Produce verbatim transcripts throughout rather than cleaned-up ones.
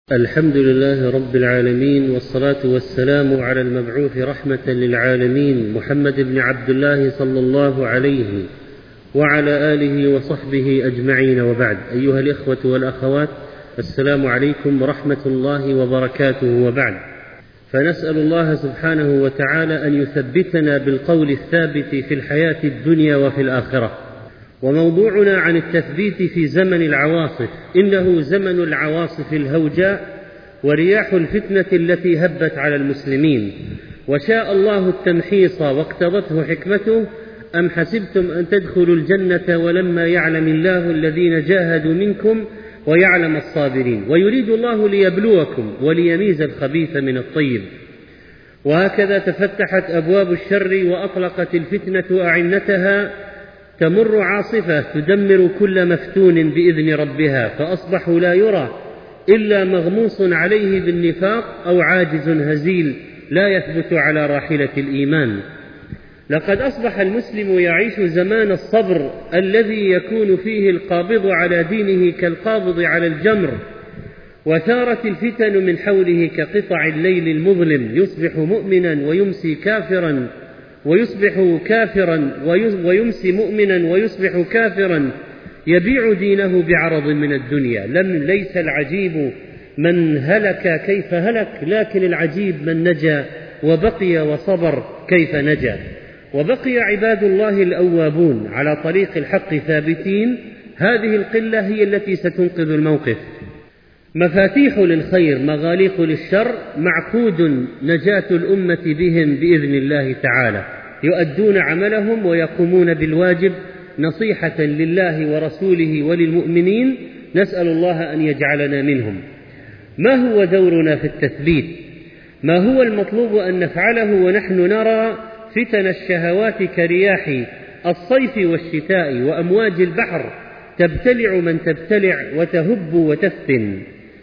الحمد لله رب العالمين، والصلاة والسلام على المبعوث رحمة للعالمين محمد بن عبد الله صلى الله عليه وعلى آله وصحبه أجمعين، وبعد. أيها الإخوة والأخوات، السلام عليكم ورحمة الله وبركاته، وبعد. فنسأل الله سبحانه وتعالى أن يثبتنا بالقول الثابت في الحياة الدنيا وفي الآخرة. وموضوعنا عن التثبيت في زمن العواصف. إنه زمن العواصف الهوجاء ورياح الفتنة التي هبت على المسلمين، وشاء الله التمحيص واقتضته حكمته. أم حسبتم أن تدخلوا الجنة ولما يعلم الله الذين جاهدوا منكم ويعلم الصابرين، ويريد الله ليبلوكم وليميز الخبيث من الطيب. وهكذا تفتحت أبواب الشر وأطلقت الفتنة أعنتها، تمر عاصفة تدمر كل مفتون بإذن ربها، فأصبحوا لا يرى إلا مغموص عليه بالنفاق أو عاجز هزيل لا يثبت على راحلة الإيمان. لقد أصبح المسلم يعيش زمان الصبر الذي يكون فيه القابض على دينه كالقابض على الجمر، وثارت الفتن من حوله كقطع الليل المظلم، يصبح مؤمنا ويمسي كافرا ويصبح كافرا ويمسي مؤمنا ويصبح كافرا، يبيع دينه بعرض من الدنيا. لم ليس العجيب من هلك كيف هلك، لكن العجيب من نجا وبقي وصبر كيف نجا. وبقي عباد الله الأوابون على طريق الحق ثابتين. هذه القلة هي التي ستنقذ الموقف. مفاتيح للخير مغاليق للشر، معقود نجاة الأمة بهم بإذن الله تعالى. يؤدون عملهم ويقومون بالواجب نصيحة لله ورسوله وللمؤمنين. نسأل الله أن يجعلنا منهم. ما هو دورنا في التثبيت؟ ما هو المطلوب أن نفعله ونحن نرى فتن الشهوات كرياح الصيف والشتاء وأمواج البحر تبتلع من تبتلع وتهب وتفتن؟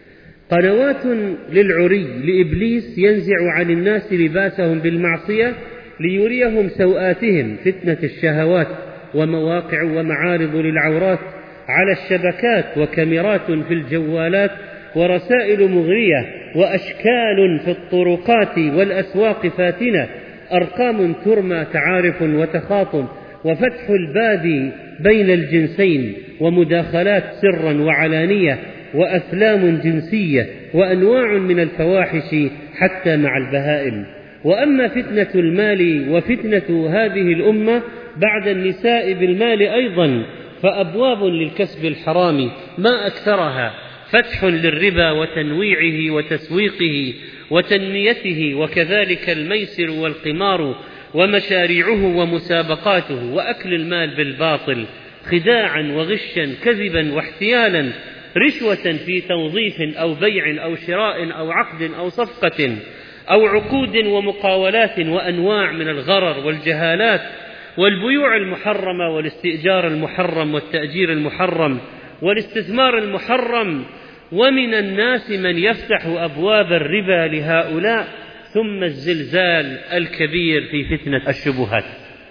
قنوات للعري لإبليس ينزع عن الناس لباسهم بالمعصية ليريهم سوآتهم، فتنة الشهوات، ومواقع ومعارض للعورات على الشبكات، وكاميرات في الجوالات، ورسائل مغرية، وأشكال في الطرقات والأسواق فاتنة، أرقام ترمى تعارف وتخاطم، وفتح الباب بين الجنسين، ومداخلات سرا وعلانية، وأفلام جنسية، وأنواع من الفواحش حتى مع البهائم. وأما فتنة المال وفتنة هذه الأمة بعد النساء بالمال أيضا، فأبواب للكسب الحرام ما أكثرها، فتح للربا وتنويعه وتسويقه وتنميته، وكذلك الميسر والقمار ومشاريعه ومسابقاته، وأكل المال بالباطل خداعا وغشا كذبا واحتيالا، رشوة في توظيف أو بيع أو شراء أو عقد أو صفقة أو عقود ومقاولات، وأنواع من الغرر والجهالات، والبيوع المحرمة والاستئجار المحرم والتأجير المحرم والاستثمار المحرم. ومن الناس من يفتح أبواب الربا لهؤلاء. ثم الزلزال الكبير في فتنة الشبهات،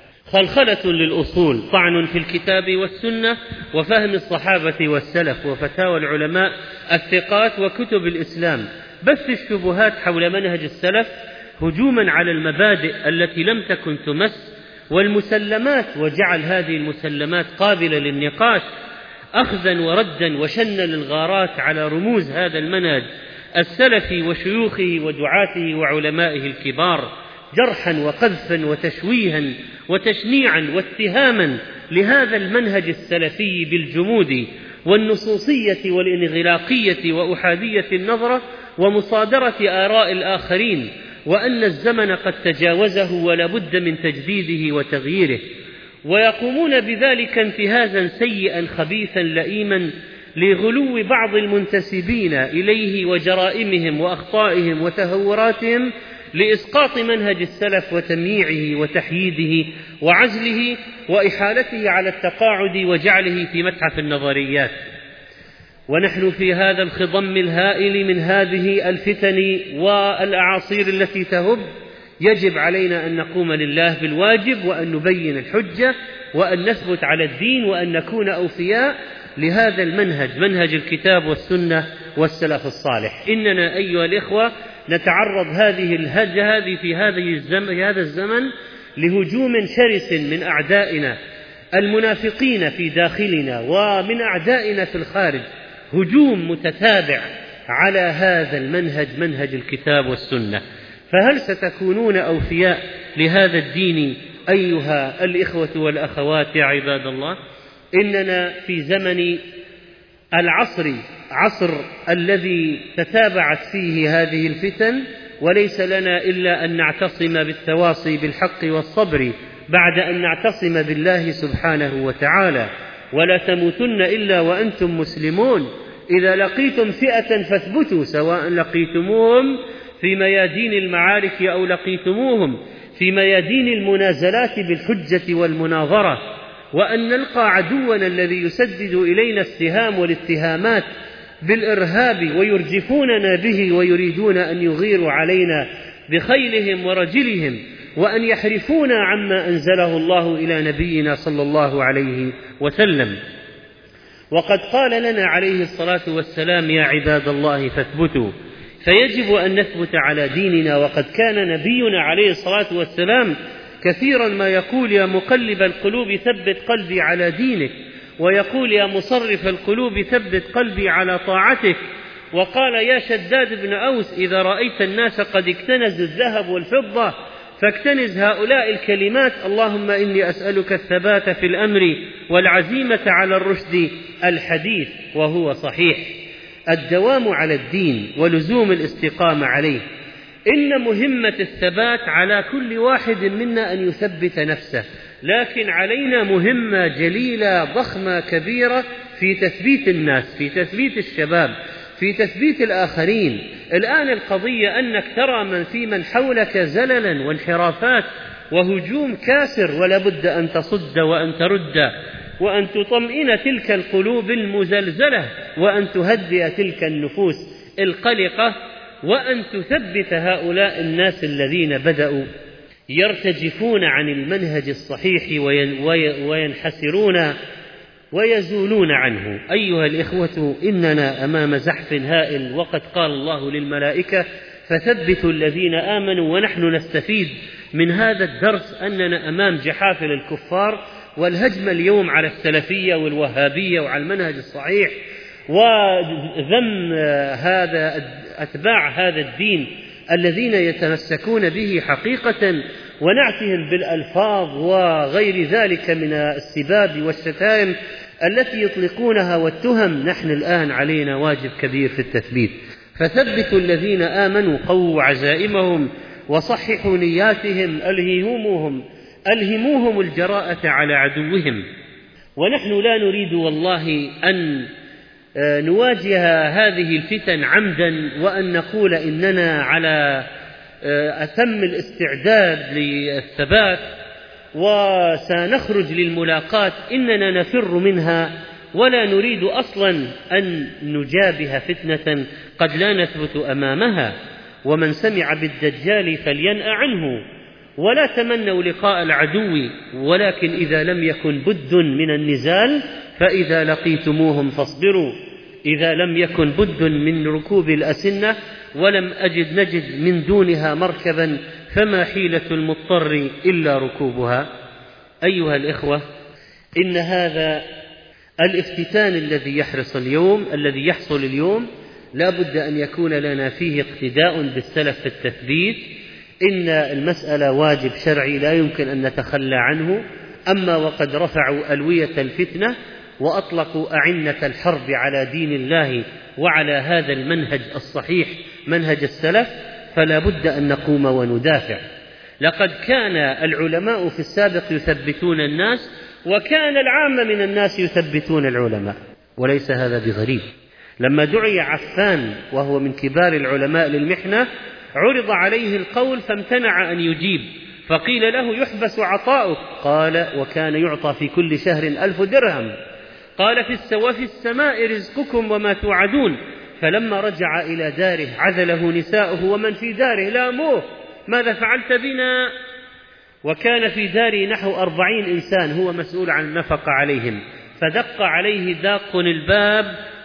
خلخلة للأصول، طعن في الكتاب والسنة وفهم الصحابة والسلف وفتاوى العلماء الثقات وكتب الإسلام، بث الشبهات حول منهج السلف، هجوما على المبادئ التي لم تكن تمس، والمسلمات، وجعل هذه المسلمات قابلة للنقاش، أخذا وردا، وشن للغارات على رموز هذا المنهج السلفي وشيوخه ودعاته وعلمائه الكبار، جرحا وقذفا وتشويها وتشنيعا واتهاما لهذا المنهج السلفي بالجمود والنصوصية والانغلاقية وأحادية النظرة ومصادرة آراء الآخرين، وأن الزمن قد تجاوزه ولا بد من تجديده وتغييره. ويقومون بذلك انتهازا سيئا خبيثا لئيما لغلو بعض المنتسبين إليه وجرائمهم وأخطائهم وتهوراتهم، لإسقاط منهج السلف وتمييعه وتحييده وعزله وإحالته على التقاعد وجعله في متحف النظريات. ونحن في هذا الخضم الهائل من هذه الفتن والأعاصير التي تهب، يجب علينا أن نقوم لله بالواجب، وأن نبين الحجة، وأن نثبت على الدين، وأن نكون أوفياء لهذا المنهج، منهج الكتاب والسنة والسلف الصالح. إننا أيها الإخوة نتعرض هذه الهجة هذه في هذه الزمن في هذا الزمن لهجوم شرس من أعدائنا المنافقين في داخلنا ومن أعدائنا في الخارج، هجوم متتابع على هذا المنهج، منهج الكتاب والسنة. فهل ستكونون أوفياء لهذا الدين أيها الإخوة والأخوات يا عباد الله؟ إننا في زمن العصر، عصر الذي تتابعت فيه هذه الفتن، وليس لنا إلا أن نعتصم بالتواصي بالحق والصبر بعد أن نعتصم بالله سبحانه وتعالى. ولا تموتن إلا وأنتم مسلمون، إذا لقيتم فئة فاثبتوا، سواء لقيتموهم في ميادين المعارك أو لقيتموهم في ميادين المنازلات بالحجة والمناظرة، وأن نلقى عدونا الذي يسدد إلينا السهام والاتهامات بالإرهاب ويرجفوننا به ويريدون أن يغيروا علينا بخيلهم ورجلهم وأن يحرفونا عما أنزله الله إلى نبينا صلى الله عليه وسلم. وقد قال لنا عليه الصلاة والسلام: يا عباد الله فاثبتوا. فيجب أن نثبت على ديننا. وقد كان نبينا عليه الصلاة والسلام كثيرا ما يقول: يا مقلب القلوب ثبت قلبي على دينك، ويقول: يا مصرف القلوب ثبت قلبي على طاعتك. وقال: يا شداد بن أوس: إذا رأيت الناس قد اكتنزوا الذهب والفضة فاكتنز هؤلاء الكلمات: اللهم إني أسألك الثبات في الأمر والعزيمة على الرشد. الحديث وهو صحيح. الدوام على الدين ولزوم الاستقامة عليه. إن مهمة الثبات على كل واحد منا أن يثبت نفسه، لكن علينا مهمة جليلة ضخمة كبيرة في تثبيت الناس، في تثبيت الشباب، في تثبيت الآخرين. الآن القضية أنك ترى من في من حولك زللا وانحرافات وهجوم كاسر، ولا بد أن تصد وأن ترد وأن تطمئن تلك القلوب المزلزلة وأن تهدئ تلك النفوس القلقة وأن تثبت هؤلاء الناس الذين بدأوا يرتجفون عن المنهج الصحيح وينحسرون ويزولون عنه. أيها الإخوة، إننا أمام زحف هائل، وقد قال الله للملائكة: فثبتوا الذين آمنوا. ونحن نستفيد من هذا الدرس أننا أمام جحافل الكفار، والهجم اليوم على السلفية والوهابية وعلى المنهج الصحيح وذم هذا أتباع هذا الدين الذين يتمسكون به حقيقة، ونعتهم بالألفاظ وغير ذلك من السباب والشتائم التي يطلقونها والتهم. نحن الآن علينا واجب كبير في التثبيت. فثبتوا الذين آمنوا، قووا عزائمهم وصححوا نياتهم، ألهموهم ألهموهم الجراءة على عدوهم. ونحن لا نريد والله أن نواجه هذه الفتن عمدا وأن نقول إننا على أتم الاستعداد للثبات وسنخرج للملاقات. إننا نفر منها ولا نريد أصلا أن نجابه فتنة قد لا نثبت أمامها. ومن سمع بالدجال فلينأ عنه، ولا تمنوا لقاء العدو، ولكن إذا لم يكن بد من النزال فإذا لقيتموهم فاصبروا. إذا لم يكن بد من ركوب الأسنة ولم أجد نجد من دونها مركبا فما حيلة المضطر إلا ركوبها. أيها الإخوة، إن هذا الافتتان الذي يحرص اليوم الذي يحصل اليوم لا بد أن يكون لنا فيه اقتداء بالسلف في التثبيت. إن المسألة واجب شرعي لا يمكن أن نتخلى عنه. أما وقد رفعوا ألوية الفتنة وأطلقوا أعنة الحرب على دين الله وعلى هذا المنهج الصحيح، منهج السلف، فلا بد أن نقوم وندافع. لقد كان العلماء في السابق يثبتون الناس، وكان العامة من الناس يثبتون العلماء، وليس هذا بغريب. لما دعي عفان وهو من كبار العلماء للمحنة عرض عليه القول فامتنع أن يجيب، فقيل له: يحبس عطاؤك. قال: وكان يعطى في كل شهر ألف درهم. قال: في السوا في السماء رزقكم وما توعدون. فلما رجع إلى داره عزله نساؤه ومن في داره لاموه: ماذا فعلت بنا؟ وكان في داره نحو أربعين إنسان هو مسؤول عن النفقة عليهم. فدق عليه داق الباب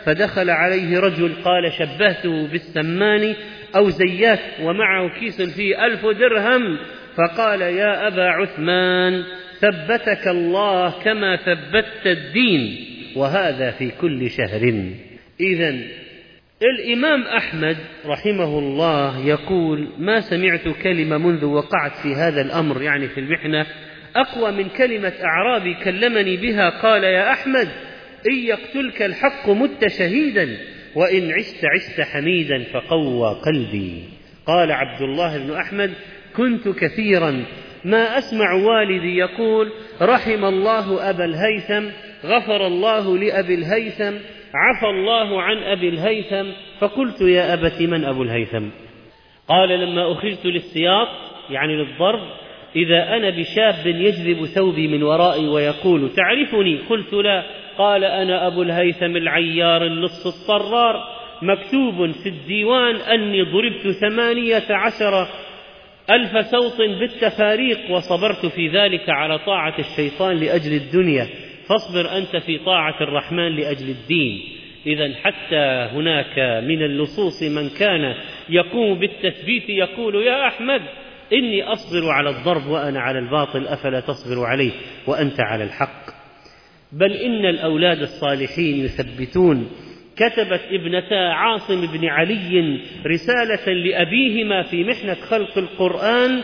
فدخل عليه رجل قال شبهته بالسمان أو زيات ومعه كيس فيه ألف درهم، فقال يا أبا عثمان ثبتك الله كما ثبتت الدين، وهذا في كل شهر. إذن الإمام أحمد رحمه الله يقول ما سمعت كلمة منذ وقعت في هذا الأمر، يعني في المحنة، أقوى من كلمة أعرابي كلمني بها قال يا أحمد إن يقتلك الحق مت شهيدا وإن عشت عشت حميدا فقوى قلبي. قال عبد الله بن أحمد كنت كثيرا ما أسمع والدي يقول رحم الله أبا الهيثم، غفر الله لأبي الهيثم، عفى الله عن أبي الهيثم. فقلت يا أبت من أبو الهيثم؟ قال لما أخرجت للسياط يعني للضرب إذا أنا بشاب يجذب ثوبي من ورائي ويقول تعرفني؟ قلت لا. قال أنا أبو الهيثم العيار اللص الطرار، مكتوب في الديوان أني ضربت ثمانية عشر ألف سوط بالتفاريق وصبرت في ذلك على طاعة الشيطان لأجل الدنيا، فاصبر أنت في طاعة الرحمن لأجل الدين. إذن حتى هناك من اللصوص من كان يقوم بالتثبيت يقول يا أحمد إني أصبر على الضرب وأنا على الباطل، أفلا تصبر عليه وأنت على الحق؟ بل إن الأولاد الصالحين يثبتون. كتبت ابنتا عاصم بن علي رسالة لأبيهما في محنة خلق القرآن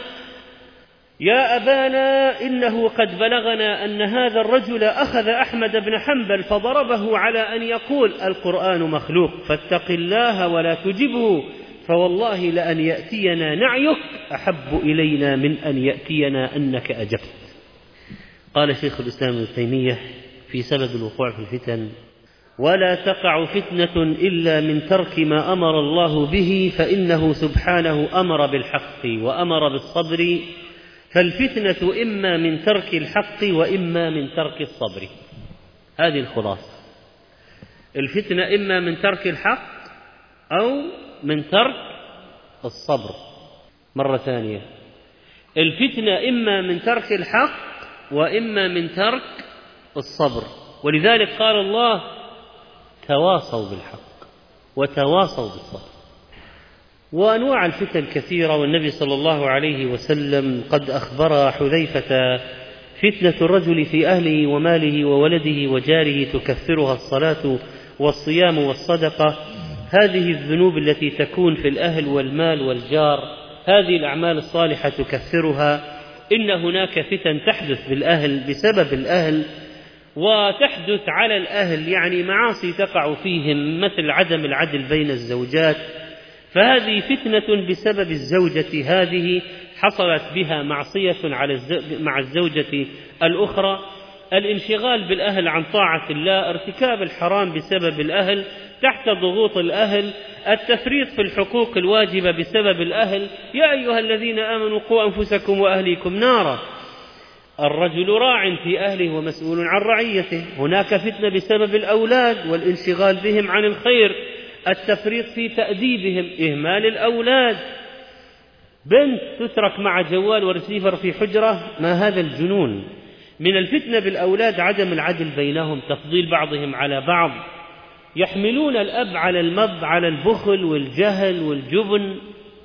يا أبانا إنه قد بلغنا أن هذا الرجل أخذ أحمد بن حنبل فضربه على أن يقول القرآن مخلوق، فاتق الله ولا تجبه، فوالله لأن يأتينا نعيك أحب إلينا من أن يأتينا أنك أجبت. قال شيخ الإسلام ابن تيمية في سبب الوقوع في الفتن ولا تقع فتنة إلا من ترك ما أمر الله به، فإنه سبحانه أمر بالحق وأمر بالصبر، فالفتنة إما من ترك الحق وإما من ترك الصبر. هذه الخلاصة، الفتنة إما من ترك الحق أو من ترك الصبر. مرة ثانية، الفتنة إما من ترك الحق وإما من ترك الصبر. ولذلك قال الله تواصوا بالحق وتواصوا بالصبر. وأنواع الفتن كثيرة، والنبي صلى الله عليه وسلم قد أخبر حذيفة فتنة الرجل في أهله وماله وولده وجاره تكفرها الصلاة والصيام والصدقة. هذه الذنوب التي تكون في الأهل والمال والجار، هذه الأعمال الصالحة تكفرها. إن هناك فتن تحدث بالأهل بسبب الأهل، وتحدث على الأهل يعني معاصي تقع فيهم مثل عدم العدل بين الزوجات، فهذه فتنة بسبب الزوجة هذه حصلت بها معصية على مع الزوجة الأخرى. الانشغال بالأهل عن طاعة الله، ارتكاب الحرام بسبب الأهل تحت ضغوط الأهل، التفريط في الحقوق الواجبة بسبب الأهل. يا أيها الذين آمنوا قوا أنفسكم وأهليكم نارا. الرجل راع في أهله ومسؤول عن رعيته. هناك فتنة بسبب الأولاد والانشغال بهم عن الخير، التفريط في تأديبهم، إهمال الأولاد. بنت تترك مع جوال ورسيفر في حجرة، ما هذا الجنون؟ من الفتنة بالأولاد عدم العدل بينهم، تفضيل بعضهم على بعض، يحملون الأب على المض على البخل والجهل والجبن.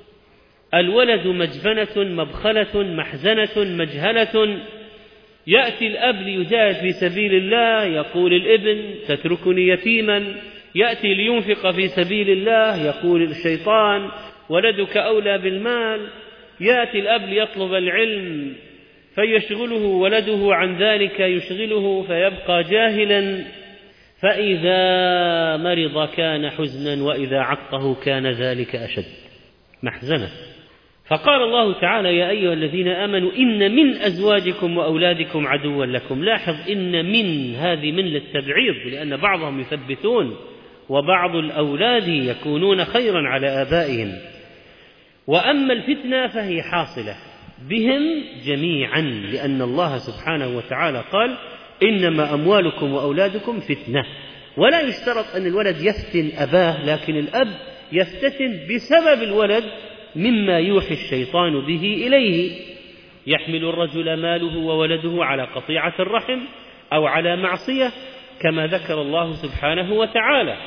الولد مجبنة مبخلة محزنة مجهلة. يأتي الأب ليجاهد في سبيل الله، يقول الابن تتركني يتيما. يأتي لينفق في سبيل الله، يقول الشيطان ولدك أولى بالمال. يأتي الأب ليطلب العلم فيشغله ولده عن ذلك، يشغله فيبقى جاهلا. فإذا مرض كان حزنا وإذا عقه كان ذلك أشد محزنة. فقال الله تعالى يا أيها الذين آمنوا إن من أزواجكم وأولادكم عدوا لكم. لاحظ إن من هذه من للتبعيض، لأن بعضهم يثبتون وبعض الأولاد يكونون خيرا على آبائهم. وأما الفتنة فهي حاصلة بهم جميعا، لأن الله سبحانه وتعالى قال إنما أموالكم وأولادكم فتنة. ولا يشترط أن الولد يفتن أباه، لكن الأب يفتتن بسبب الولد مما يوحي الشيطان به إليه. يحمل الرجل ماله وولده على قطيعة الرحم أو على معصية كما ذكر الله سبحانه وتعالى.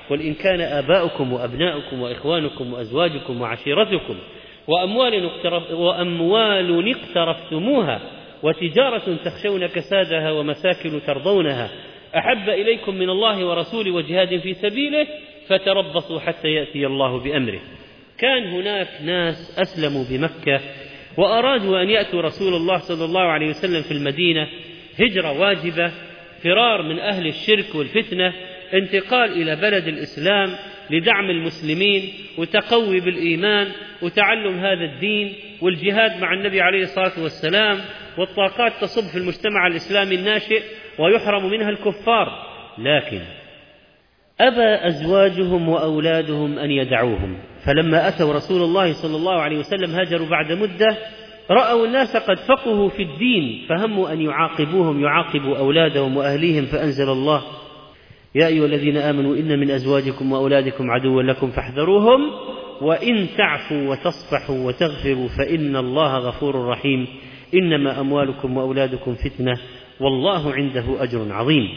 قل إن كان آباؤكم وأبناؤكم وإخوانكم وأزواجكم وعشيرتكم وأموال, اقترف وأموال اقترفتموها وتجارة تخشون كسادها ومساكن ترضونها أحب إليكم من الله ورسوله وجهاد في سبيله فتربصوا حتى يأتي الله بأمره. كان هناك ناس أسلموا بمكة وأرادوا أن يأتوا رسول الله صلى الله عليه وسلم في المدينة هجرة واجبة، فرار من أهل الشرك والفتنة، انتقال إلى بلد الإسلام لدعم المسلمين وتقوي بالإيمان وتعلم هذا الدين والجهاد مع النبي عليه الصلاة والسلام، والطاقات تصب في المجتمع الإسلامي الناشئ ويحرم منها الكفار. لكن أبى أزواجهم وأولادهم أن يدعوهم، فلما أتوا رسول الله صلى الله عليه وسلم هاجروا بعد مدة، رأوا الناس قد فقهوا في الدين فهموا أن يعاقبوهم يعاقبوا أولادهم وأهليهم، فأنزل الله: يا أيها الذين آمنوا إن من أزواجكم وأولادكم عدوا لكم فاحذروهم وإن تعفوا وتصفحوا وتغفروا فإن الله غفور رحيم إنما أموالكم وأولادكم فتنة والله عنده أجر عظيم.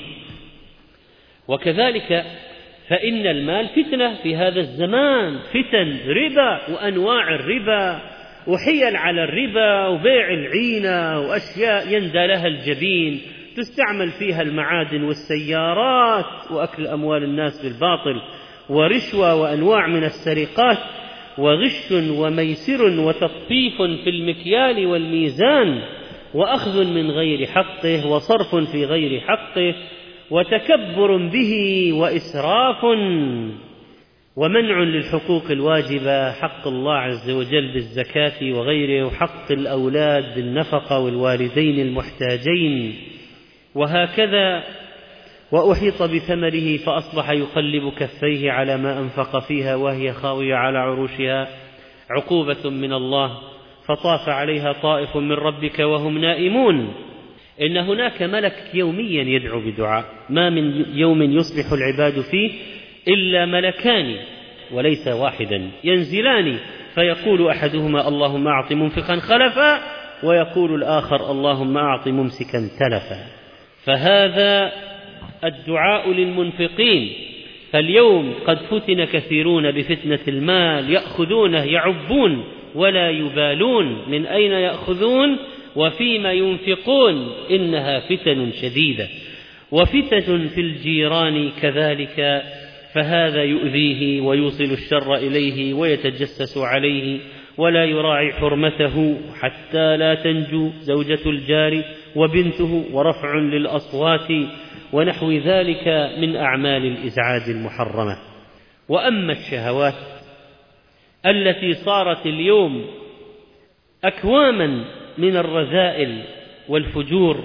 وكذلك فإن المال فتنة في هذا الزمان، فتن ربا وأنواع الربا وحيل على الربا وبيع العينة وأشياء يندى لها الجبين تستعمل فيها المعادن والسيارات وأكل أموال الناس بالباطل ورشوة وأنواع من السرقات وغش وميسر وتطفيف في المكيال والميزان وأخذ من غير حقه وصرف في غير حقه وتكبر به وإسراف ومنع للحقوق الواجبة، حق الله عز وجل بالزكاة وغيره، وحق الأولاد بالنفقة والوالدين المحتاجين، وهكذا. وأحيط بثمره فأصبح يقلب كفيه على ما أنفق فيها وهي خاوية على عروشها، عقوبة من الله فطاف عليها طائف من ربك وهم نائمون. إن هناك ملك يوميا يدعو بدعاء، ما من يوم يصبح العباد فيه إلا ملكان وليس واحدا ينزلان، فيقول أحدهما اللهم أعط منفقا خلفا ويقول الآخر اللهم أعط ممسكا تلفا. فهذا الدعاء للمنفقين. فاليوم قد فتن كثيرون بفتنة المال، يأخذونه يعبون ولا يبالون من أين يأخذون وفيما ينفقون، إنها فتن شديدة. وفتن في الجيران كذلك، فهذا يؤذيه ويوصل الشر إليه ويتجسس عليه ولا يراعي حرمته حتى لا تنجو زوجة الجار وبنته، ورفع للأصوات ونحو ذلك من أعمال الإزعاج المحرمة. وأما الشهوات التي صارت اليوم أكواما من الرذائل والفجور،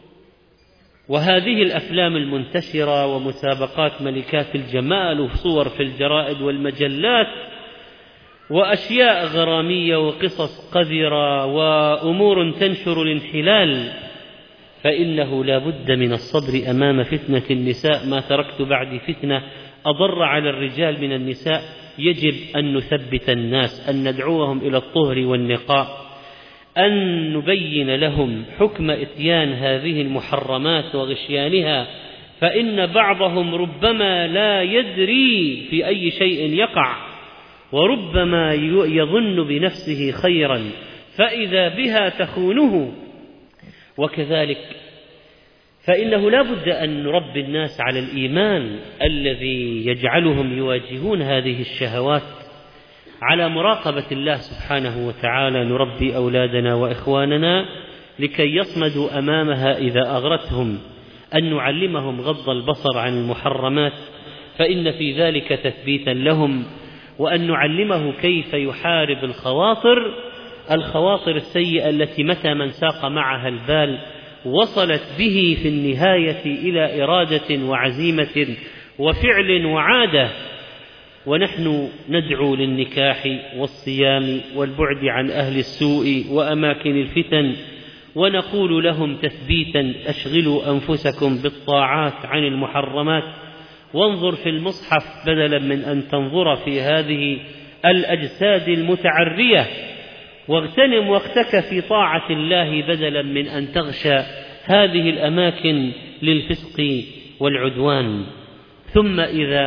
وهذه الأفلام المنتشرة ومسابقات ملكات الجمال وصور في الجرائد والمجلات وأشياء غرامية وقصص قذرة وأمور تنشر الانحلال، فإنه لا بد من الصبر أمام فتنة النساء. ما تركت بعد فتنة أضر على الرجال من النساء. يجب أن نثبت الناس، أن ندعوهم إلى الطهر والنقاء، أن نبين لهم حكم إتيان هذه المحرمات وغشيانها، فإن بعضهم ربما لا يدري في أي شيء يقع، وربما يظن بنفسه خيرا فإذا بها تخونه. وكذلك فإنه لا بد أن نربي الناس على الإيمان الذي يجعلهم يواجهون هذه الشهوات، على مراقبة الله سبحانه وتعالى. نربي أولادنا وإخواننا لكي يصمدوا أمامها إذا أغرتهم، أن نعلمهم غض البصر عن المحرمات فإن في ذلك تثبيتا لهم، وأن نعلمه كيف يحارب الخواطر الخواطر السيئة التي متى من ساق معها البال وصلت به في النهاية إلى إرادة وعزيمة وفعل وعادة. ونحن ندعو للنكاح والصيام والبعد عن أهل السوء وأماكن الفتن، ونقول لهم تثبيتا: أشغلوا أنفسكم بالطاعات عن المحرمات، وانظر في المصحف بدلا من أن تنظر في هذه الأجساد المتعرية، واغتنم وقتك في طاعة الله بدلا من أن تغشى هذه الأماكن للفسق والعدوان. ثم إذا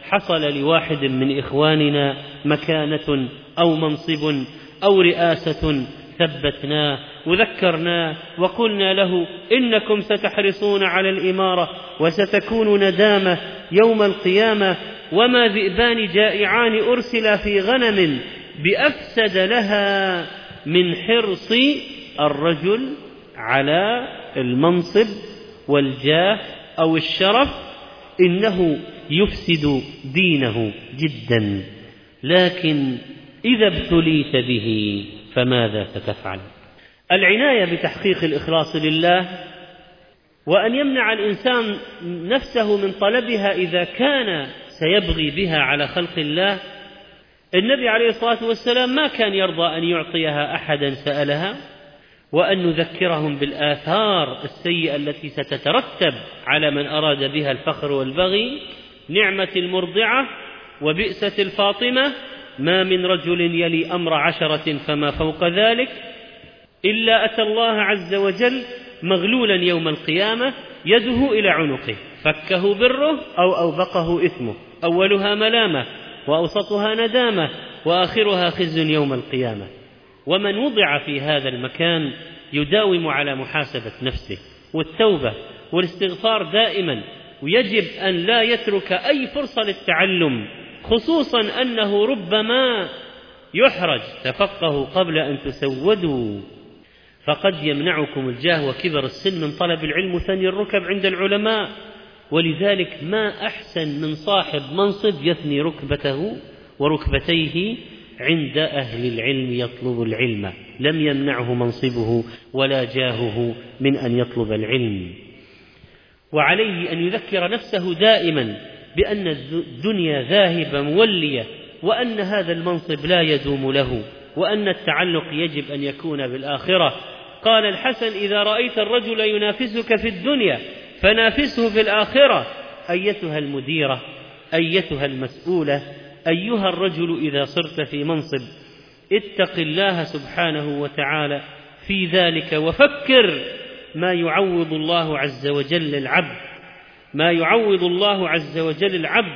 حصل لواحد من إخواننا مكانة أو منصب أو رئاسة ثبتناه وذكرناه وقلنا له إنكم ستحرصون على الإمارة وستكون ندامة يوم القيامة، وما ذئبان جائعان أرسلا في غنم بأفسد لها من حرص الرجل على المنصب والجاه أو الشرف، إنه يفسد دينه جدا. لكن إذا ابتليت به فماذا ستفعل؟ العناية بتحقيق الإخلاص لله، وأن يمنع الإنسان نفسه من طلبها إذا كان سيبغي بها على خلق الله. النبي عليه الصلاة والسلام ما كان يرضى أن يعطيها أحدا سألها، وأن نذكرهم بالآثار السيئة التي ستترتب على من أراد بها الفخر والبغي. نعمة المرضعة وبئسة الفاطمة، ما من رجل يلي أمر عشرة فما فوق ذلك إلا أتى الله عز وجل مغلولا يوم القيامة يده إلى عنقه، فكه بره أو أوبقه إثمه، أولها ملامة وأوسطها ندامة وآخرها خزي يوم القيامة. ومن وضع في هذا المكان يداوم على محاسبة نفسه والتوبة والاستغفار دائما، ويجب أن لا يترك أي فرصة للتعلم، خصوصا أنه ربما يحرج: تفقهوا قبل أن تسودوا. فقد يمنعكم الجاه وكبر السن من طلب العلم ثني الركب عند العلماء، ولذلك ما أحسن من صاحب منصب يثني ركبته وركبتيه عند أهل العلم يطلب العلم، لم يمنعه منصبه ولا جاهه من أن يطلب العلم. وعليه أن يذكر نفسه دائما بأن الدنيا ذاهبة مولية، وأن هذا المنصب لا يدوم له، وأن التعلق يجب أن يكون بالآخرة. قال الحسن: إذا رأيت الرجل ينافسك في الدنيا فنافسه في الآخرة. أيتها المديرة، أيتها المسؤولة، أيها الرجل إذا صرت في منصب، اتق الله سبحانه وتعالى في ذلك، وفكر ما يعوض الله عز وجل العبد ما يعوض الله عز وجل العبد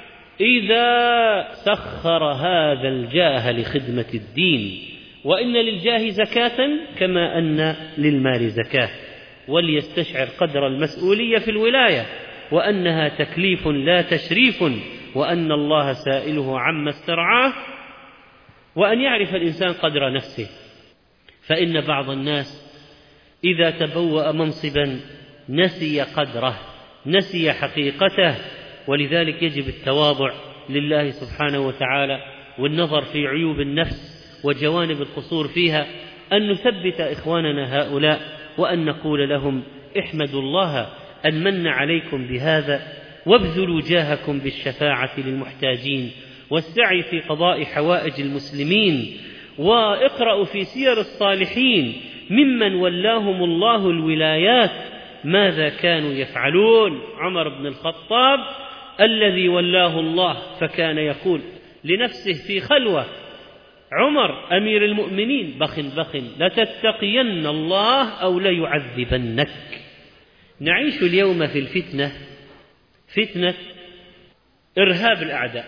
إذا سخر هذا الجاه لخدمة الدين. وإن للجاه زكاة كما أن للمال زكاة، وليستشعر قدر المسؤولية في الولاية، وأنها تكليف لا تشريف، وأن الله سائله عما استرعاه، وأن يعرف الإنسان قدر نفسه. فإن بعض الناس إذا تبوأ منصبا نسي قدره، نسي حقيقته. ولذلك يجب التواضع لله سبحانه وتعالى، والنظر في عيوب النفس وجوانب القصور فيها، أن نثبت إخواننا هؤلاء، وأن نقول لهم: احمدوا الله أن من عليكم بهذا، وابذلوا جاهكم بالشفاعة للمحتاجين، والسعي في قضاء حوائج المسلمين، واقرأوا في سير الصالحين ممن ولاهم الله الولايات ماذا كانوا يفعلون. عمر بن الخطاب الذي ولاه الله فكان يقول لنفسه في خلوة: عمر أمير المؤمنين، بخ بخ لتتقين الله أو ليعذبنك. نعيش اليوم في الفتنة، فتنة إرهاب الأعداء،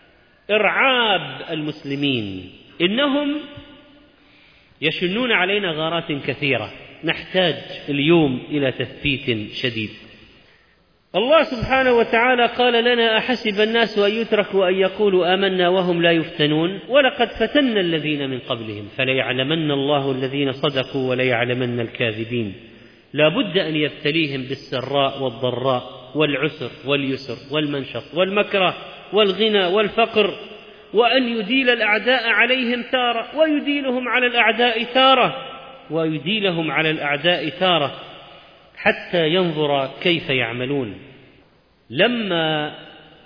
إرعاب المسلمين. إنهم يشنون علينا غارات كثيرة، نحتاج اليوم إلى تثبيت شديد. الله سبحانه وتعالى قال لنا: أحسب الناس أن يتركوا أن يقولوا آمنا وهم لا يفتنون ولقد فتنا الذين من قبلهم فليعلمن الله الذين صدقوا وليعلمن الكاذبين. لا بد أن يبتليهم بالسراء والضراء والعسر واليسر والمنشط والمكره والغنى والفقر، وأن يديل الأعداء عليهم تارة ويديلهم على الأعداء تارة ويديلهم على الأعداء تارة حتى ينظر كيف يعملون. لما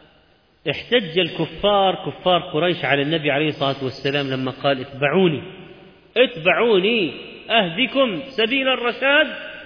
احتج الكفار كفار قريش على النبي عليه الصلاة والسلام لما قال: اتبعوني اتبعوني أهدكم سبيل الرشاد،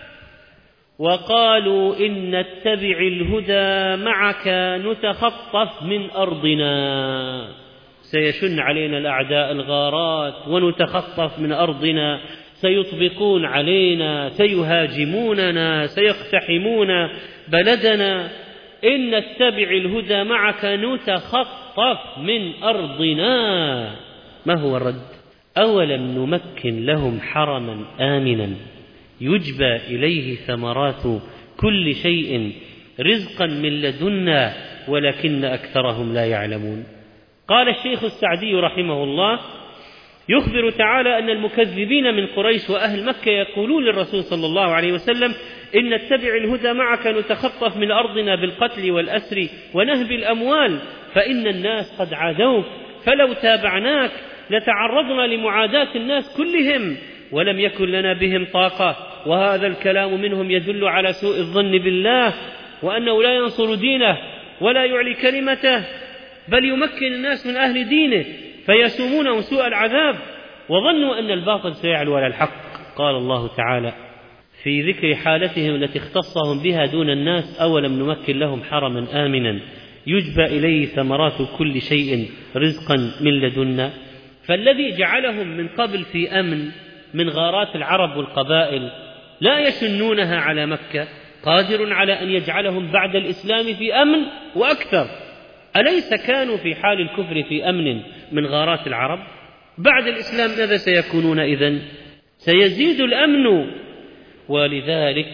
وقالوا: إن نتبع الهدى معك نتخطف من أرضنا، سيشن علينا الأعداء الغارات ونتخطف من أرضنا، سيطبقون علينا، سيهاجموننا، سيقتحمون بلدنا. إن نتبع الهدى معك نتخطف من أرضنا. ما هو الرد؟ أولم نمكن لهم حرما آمنا يجبى إليه ثمرات كل شيء رزقا من لدنا ولكن أكثرهم لا يعلمون. قال الشيخ السعدي رحمه الله: يخبر تعالى أن المكذبين من قريش وأهل مكة يقولون للرسول صلى الله عليه وسلم: إن نتبع الهدى معك نتخطف من أرضنا بالقتل والأسر ونهب الأموال، فإن الناس قد عادوك، فلو تابعناك لتعرضنا لمعاداة الناس كلهم ولم يكن لنا بهم طاقة. وهذا الكلام منهم يدل على سوء الظن بالله، وأنه لا ينصر دينه ولا يعلي كلمته، بل يمكن الناس من أهل دينه فيسومونهم سوء العذاب، وظنوا أن الباطل سيعلو على الحق. قال الله تعالى في ذكر حالتهم التي اختصهم بها دون الناس: أولم نمكن لهم حرما آمنا يجبى إليه ثمرات كل شيء رزقا من لدنا. فالذي جعلهم من قبل في أمن من غارات العرب والقبائل لا يشنونها على مكة قادر على أن يجعلهم بعد الإسلام في أمن وأكثر. أليس كانوا في حال الكفر في أمن من غارات العرب؟ بعد الإسلام ماذا سيكونون إذن؟ سيزيد الأمن. ولذلك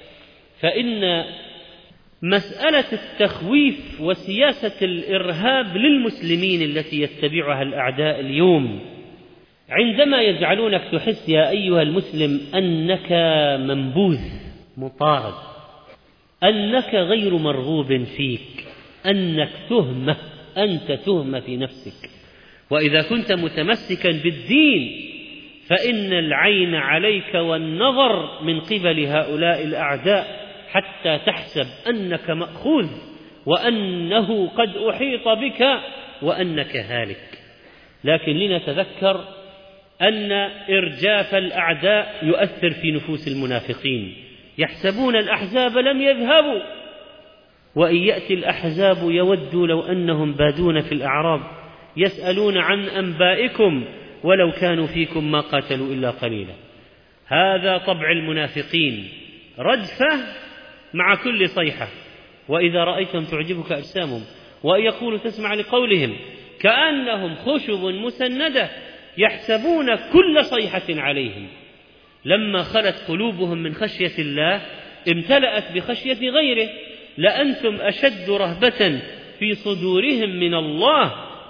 فإن مسألة التخويف وسياسة الإرهاب للمسلمين التي يتبعها الأعداء اليوم، عندما يجعلونك تحس يا أيها المسلم أنك منبوذ مطارد، أنك غير مرغوب فيك، أنك تهمة، أنت تهمة في نفسك. وإذا كنت متمسكا بالدين فإن العين عليك والنظر من قبل هؤلاء الأعداء حتى تحسب أنك مأخوذ وأنه قد أحيط بك وأنك هالك. لكن لنتذكر أن إرجاف الأعداء يؤثر في نفوس المنافقين، يحسبون الأحزاب لم يذهبوا، وإن يأتي الأحزاب يودوا لو أنهم بادون في الأعراب يسألون عن أنبائكم ولو كانوا فيكم ما قاتلوا إلا قليلا. هذا طبع المنافقين، رجفة مع كل صيحة، وإذا رأيتهم تعجبك أجسامهم وإن يقولوا تسمع لقولهم كأنهم خشب مسندة يحسبون كل صيحة عليهم. لما خلت قلوبهم من خشية الله امتلأت بخشية غيره، لأنتم أشد رهبة في صدورهم من الله.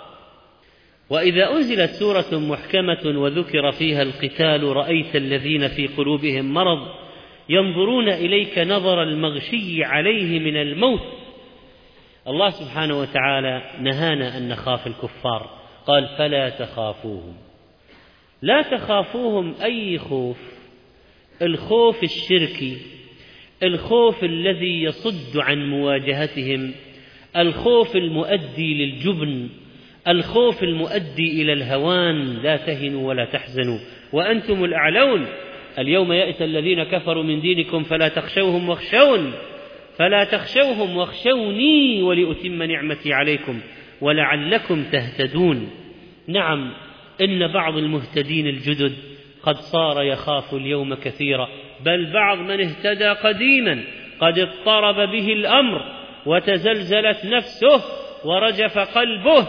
وإذا أنزلت سورة محكمة وذكر فيها القتال رأيت الذين في قلوبهم مرض ينظرون إليك نظر المغشي عليه من الموت. الله سبحانه وتعالى نهانا أن نخاف الكفار، قال فلا تخافوهم. لا تخافوهم أي خوف؟ الخوف الشركي، الخوف الذي يصد عن مواجهتهم، الخوف المؤدي للجبن، الخوف المؤدي إلى الهوان. لا تهنوا ولا تحزنوا وأنتم الأعلون. اليوم يئس الذين كفروا من دينكم فلا تخشوهم واخشون فلا تخشوهم واخشوني ولأتم نعمتي عليكم ولعلكم تهتدون. نعم، إن بعض المهتدين الجدد قد صار يخاف اليوم كثيرا، بل بعض من اهتدى قديما قد اضطرب به الأمر وتزلزلت نفسه ورجف قلبه.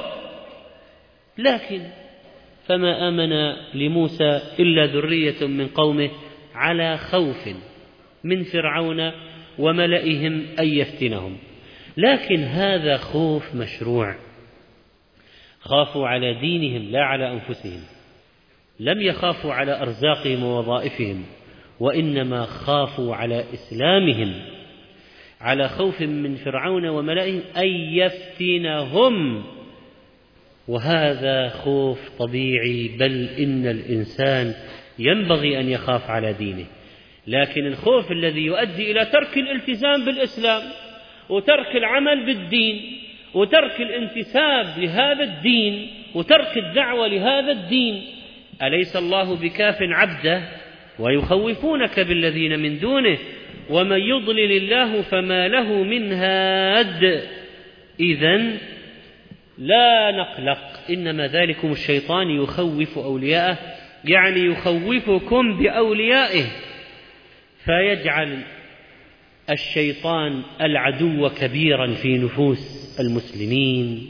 لكن فما آمن لموسى إلا ذرية من قومه على خوف من فرعون وملئهم أن يفتنهم. لكن هذا خوف مشروع، خافوا على دينهم لا على أنفسهم، لم يخافوا على أرزاقهم ووظائفهم، وإنما خافوا على إسلامهم، على خوف من فرعون وملئهم أن يفتنهم. وهذا خوف طبيعي، بل إن الإنسان ينبغي أن يخاف على دينه. لكن الخوف الذي يؤدي إلى ترك الالتزام بالإسلام وترك العمل بالدين وترك الانتساب لهذا الدين وترك الدعوة لهذا الدين، أليس الله بكاف عبده؟ ويخوفونك بالذين من دونه ومن يضلل الله فما له من هاد. إذن لا نقلق، إنما ذلكم الشيطان يخوف أولياءه، يعني يخوفكم بأوليائه، فيجعل الشيطان العدو كبيرا في نفوس المسلمين،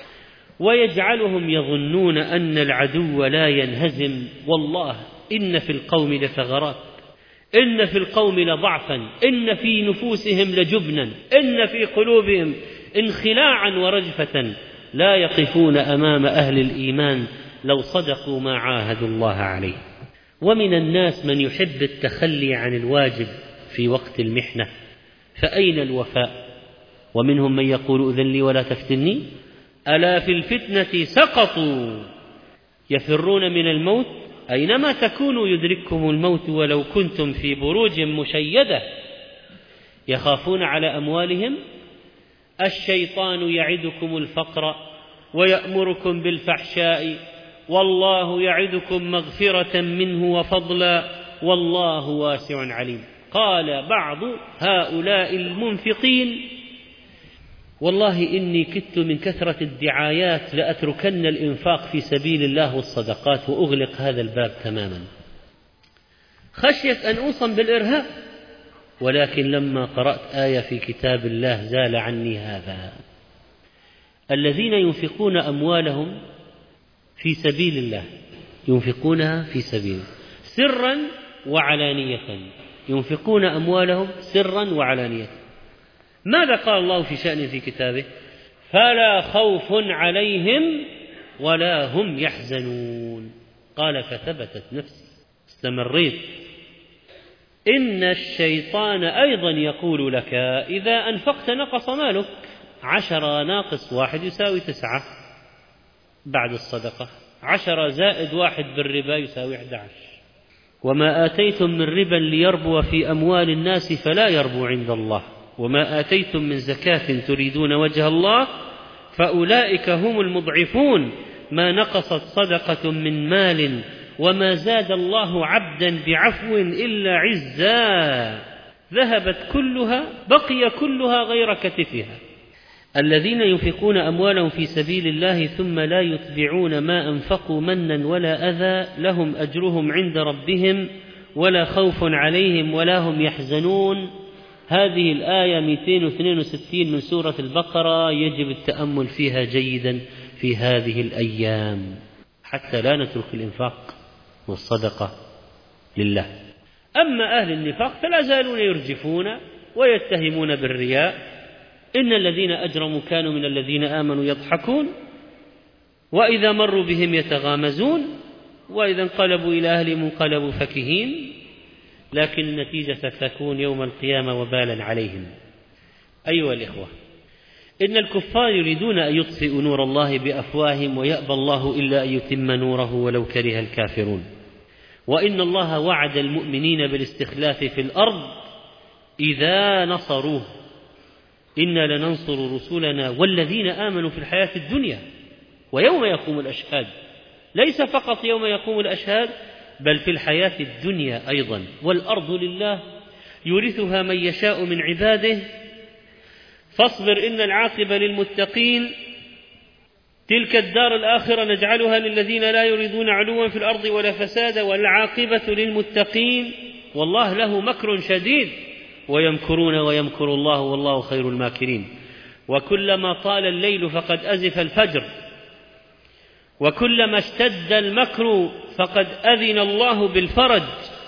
ويجعلهم يظنون أن العدو لا ينهزم. والله إن في القوم لثغرات، إن في القوم لضعفا، إن في نفوسهم لجبنا، إن في قلوبهم انخلاعا ورجفة، لا يقفون أمام أهل الإيمان لو صدقوا ما عاهدوا الله عليه. ومن الناس من يحب التخلي عن الواجب في وقت المحنة، فأين الوفاء؟ ومنهم من يقول أذن لي ولا تفتني، ألا في الفتنة سقطوا يفرون من الموت، أينما تكونوا يدرككم الموت ولو كنتم في بروج مشيدة يخافون على أموالهم. الشيطان يعدكم الفقر ويأمركم بالفحشاء والله يعدكم مغفرة منه وفضلا والله واسع عليم. قال بعض هؤلاء المنفقين: والله إني كدت من كثرة الدعايات لأتركن الإنفاق في سبيل الله والصدقات وأغلق هذا الباب تماما خشية أن أوصم بالإرهاب، ولكن لما قرأت آية في كتاب الله زال عني هذا. الذين ينفقون أموالهم في سبيل الله ينفقونها في سبيل سرا وعلانية، ينفقون أموالهم سرا وعلانية. ماذا قال الله في شأنه في كتابه؟ فلا خوف عليهم ولا هم يحزنون. قال: فثبتت نفسي، استمريت. إن الشيطان أيضا يقول لك إذا أنفقت نقص مالك، عشرة ناقص واحد يساوي تسعة بعد الصدقة، عشرة زائد واحد بالربا يساوي أحد عشر. وما آتيتم من ربا ليربو في أموال الناس فلا يربو عند الله، وما آتيتم من زكاة تريدون وجه الله فأولئك هم المضعفون. ما نقصت صدقة من مال وما زاد الله عبدا بعفو إلا عزا، ذهبت كلها بقي كلها غير كتفها. الذين ينفقون أموالهم في سبيل الله ثم لا يتبعون ما أنفقوا منا ولا أذى لهم أجرهم عند ربهم ولا خوف عليهم ولا هم يحزنون. هذه الآية مئتين واثنين وستين من سورة البقرة يجب التأمل فيها جيدا في هذه الأيام حتى لا نترك الإنفاق والصدقة لله. أما أهل النفاق فلا زالون يرجفون ويتهمون بالرياء. إن الذين أجرموا كانوا من الذين آمنوا يضحكون وإذا مروا بهم يتغامزون وإذا انقلبوا إلى أهلهم انقلبوا فكهين، لكن النتيجة ستكون يوم القيامة وبالا عليهم. أيها الإخوة، إن الكفار يريدون أن يطفئوا نور الله بأفواههم ويأبى الله إلا أن يتم نوره ولو كره الكافرون. وإن الله وعد المؤمنين بالاستخلاف في الأرض إذا نصروه، إنا لننصر رسلنا والذين آمنوا في الحياة الدنيا ويوم يقوم الأشهاد. ليس فقط يوم يقوم الأشهاد بل في الحياة الدنيا أيضا. والأرض لله يورثها من يشاء من عباده فاصبر إن العاقبة للمتقين. تلك الدار الآخرة نجعلها للذين لا يريدون علوا في الأرض ولا فسادا والعاقبة للمتقين. والله له مكر شديد ويمكرون ويمكر الله والله خير الماكرين. وكلما طال الليل فقد أزف الفجر وكلما اشتد المكر فقد أذن الله بالفرج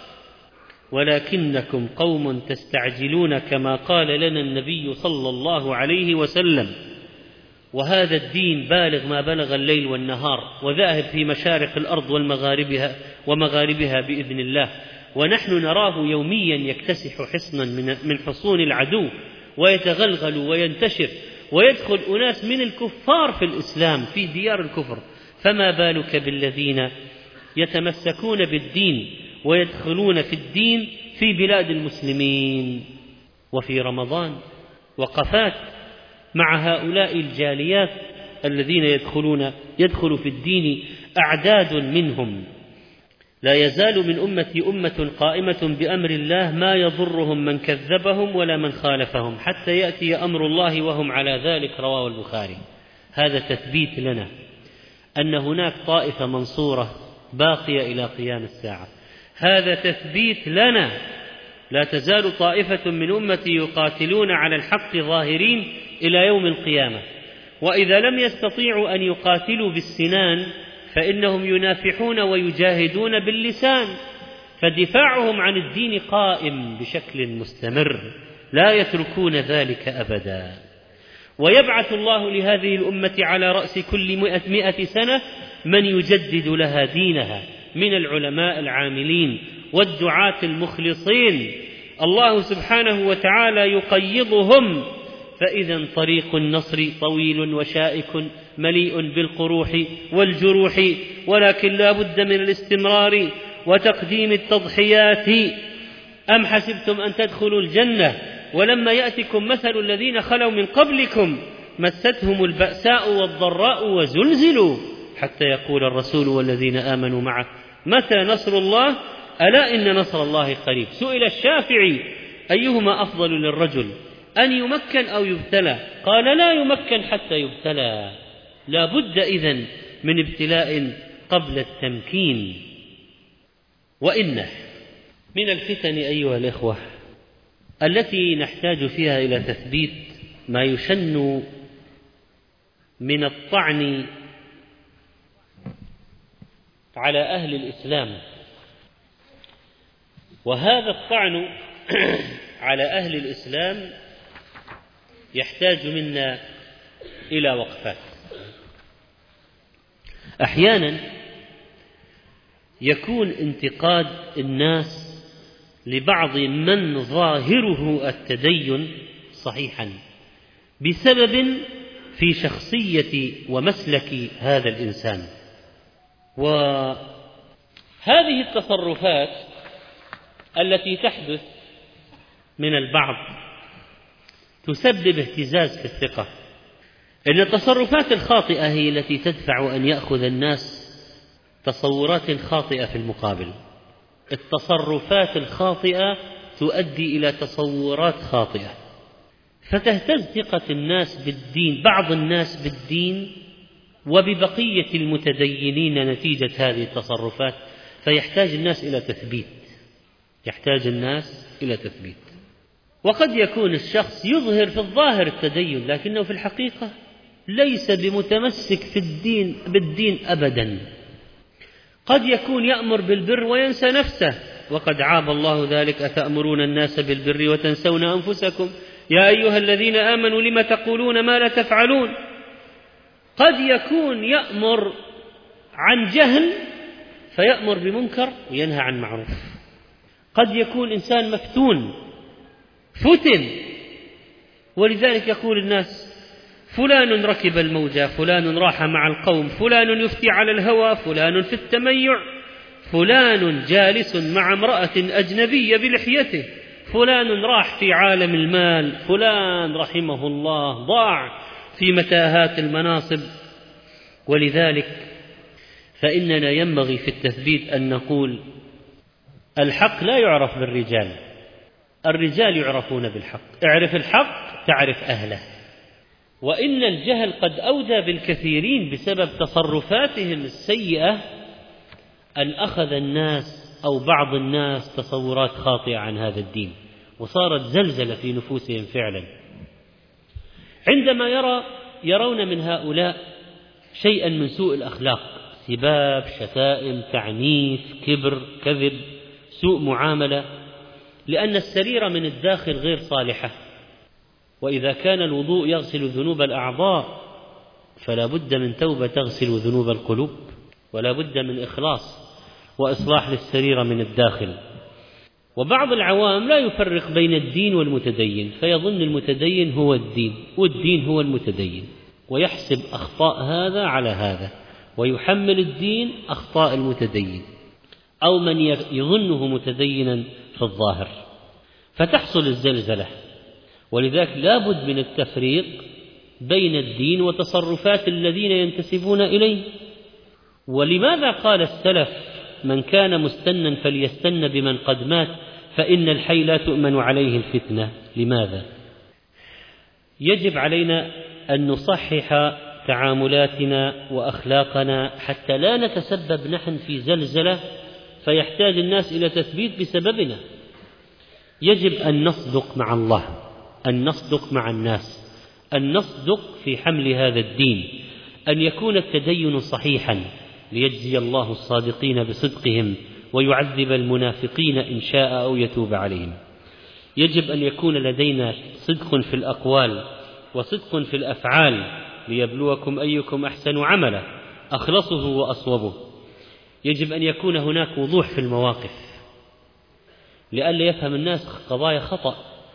ولكنكم قوم تستعجلون كما قال لنا النبي صلى الله عليه وسلم. وهذا الدين بالغ ما بلغ الليل والنهار وذاهب في مشارق الأرض والمغاربها ومغاربها بإذن الله، ونحن نراه يوميا يكتسح حصنا من حصون العدو ويتغلغل وينتشر ويدخل أناس من الكفار في الإسلام في ديار الكفر، فما بالك بالذين يتمسكون بالدين ويدخلون في الدين في بلاد المسلمين. وفي رمضان وقفات مع هؤلاء الجاليات الذين يدخلون يدخل في الدين أعداد منهم. لا يزال من أمتي أمة قائمة بأمر الله ما يضرهم من كذبهم ولا من خالفهم حتى يأتي أمر الله وهم على ذلك. رواه البخاري. هذا تثبيت لنا أن هناك طائفة منصورة باقية إلى قيام الساعة. هذا تثبيت لنا لا تزال طائفة من أمتي يقاتلون على الحق ظاهرين إلى يوم القيامة، وإذا لم يستطيعوا أن يقاتلوا بالسنان فإنهم ينافحون ويجاهدون باللسان، فدفاعهم عن الدين قائم بشكل مستمر، لا يتركون ذلك أبدا. ويبعث الله لهذه الأمة على رأس كل مئة سنة من يجدد لها دينها من العلماء العاملين والدعاة المخلصين، الله سبحانه وتعالى يقيضهم، فإذا طريق النصر طويل وشائك مليء بالقروح والجروح، ولكن لا بد من الاستمرار وتقديم التضحيات. أم حسبتم أن تدخلوا الجنة ولما يأتكم مثل الذين خلوا من قبلكم مستهم البأساء والضراء وزلزلوا حتى يقول الرسول والذين آمنوا معه متى نصر الله ألا إن نصر الله قريب. سئل الشافعي أيهما أفضل للرجل أن يمكن أو يبتلى؟ قال لا يمكن حتى يبتلى، لا بد إذن من ابتلاء قبل التمكين. وإن من الفتن أيها الإخوة التي نحتاج فيها إلى تثبيت ما يشن من الطعن على أهل الإسلام، وهذا الطعن على أهل الإسلام يحتاج منا إلى وقفات. أحيانا يكون انتقاد الناس لبعض من ظاهره التدين صحيحا بسبب في شخصية ومسلك هذا الإنسان، وهذه التصرفات التي تحدث من البعض تسبب اهتزاز في الثقة. إن التصرفات الخاطئة هي التي تدفع أن يأخذ الناس تصورات خاطئة في المقابل. التصرفات الخاطئة تؤدي إلى تصورات خاطئة، فتهتز ثقة الناس بالدين، بعض الناس بالدين وببقية المتدينين نتيجة هذه التصرفات، فيحتاج الناس إلى تثبيت، يحتاج الناس إلى تثبيت. وقد يكون الشخص يظهر في الظاهر التدين لكنه في الحقيقة ليس بمتمسك في الدين بالدين أبدا. قد يكون يأمر بالبر وينسى نفسه، وقد عاب الله ذلك أتأمرون الناس بالبر وتنسون أنفسكم يا أيها الذين آمنوا لم تقولون ما لا تفعلون. قد يكون يأمر عن جهل فيأمر بمنكر وينهى عن معروف. قد يكون إنسان مفتون فتن، ولذلك يقول الناس فلان ركب الموجة، فلان راح مع القوم، فلان يفتي على الهوى، فلان في التميع، فلان جالس مع امرأة أجنبية بلحيته، فلان راح في عالم المال، فلان رحمه الله ضاع في متاهات المناصب. ولذلك فإننا ينبغي في التثبيت أن نقول الحق لا يعرف بالرجال، الرجال يعرفون بالحق، اعرف الحق تعرف أهله. وإن الجهل قد أودى بالكثيرين بسبب تصرفاتهم السيئة أن أخذ الناس أو بعض الناس تصورات خاطئة عن هذا الدين، وصارت زلزلة في نفوسهم فعلا. عندما يرى يرون من هؤلاء شيئا من سوء الأخلاق، سباب، شتائم، تعنيف، كبر، كذب، سوء معاملة، لأن السريرة من الداخل غير صالحة. وإذا كان الوضوء يغسل ذنوب الأعضاء فلا بد من توبة تغسل ذنوب القلوب، ولا بد من إخلاص وإصلاح للسريرة من الداخل. وبعض العوام لا يفرق بين الدين والمتدين، فيظن المتدين هو الدين والدين هو المتدين، ويحسب أخطاء هذا على هذا، ويحمل الدين أخطاء المتدين أو من يظنه متدينا في الظاهر، فتحصل الزلزلة. ولذلك لا بد من التفريق بين الدين وتصرفات الذين ينتسبون إليه. ولماذا قال السلف من كان مستنا فليستن بمن قد مات فإن الحي لا تؤمن عليه الفتنة؟ لماذا؟ يجب علينا أن نصحح تعاملاتنا وأخلاقنا حتى لا نتسبب نحن في زلزلة فيحتاج الناس إلى تثبيت بسببنا. يجب أن نصدق مع الله، أن نصدق مع الناس، أن نصدق في حمل هذا الدين، أن يكون التدين صحيحا ليجزي الله الصادقين بصدقهم ويعذب المنافقين إن شاء أو يتوب عليهم. يجب أن يكون لدينا صدق في الأقوال وصدق في الأفعال ليبلوكم أيكم أحسن عملا أخلصه وأصوبه. يجب أن يكون هناك وضوح في المواقف لئلا يفهم الناس قضايا خطأ.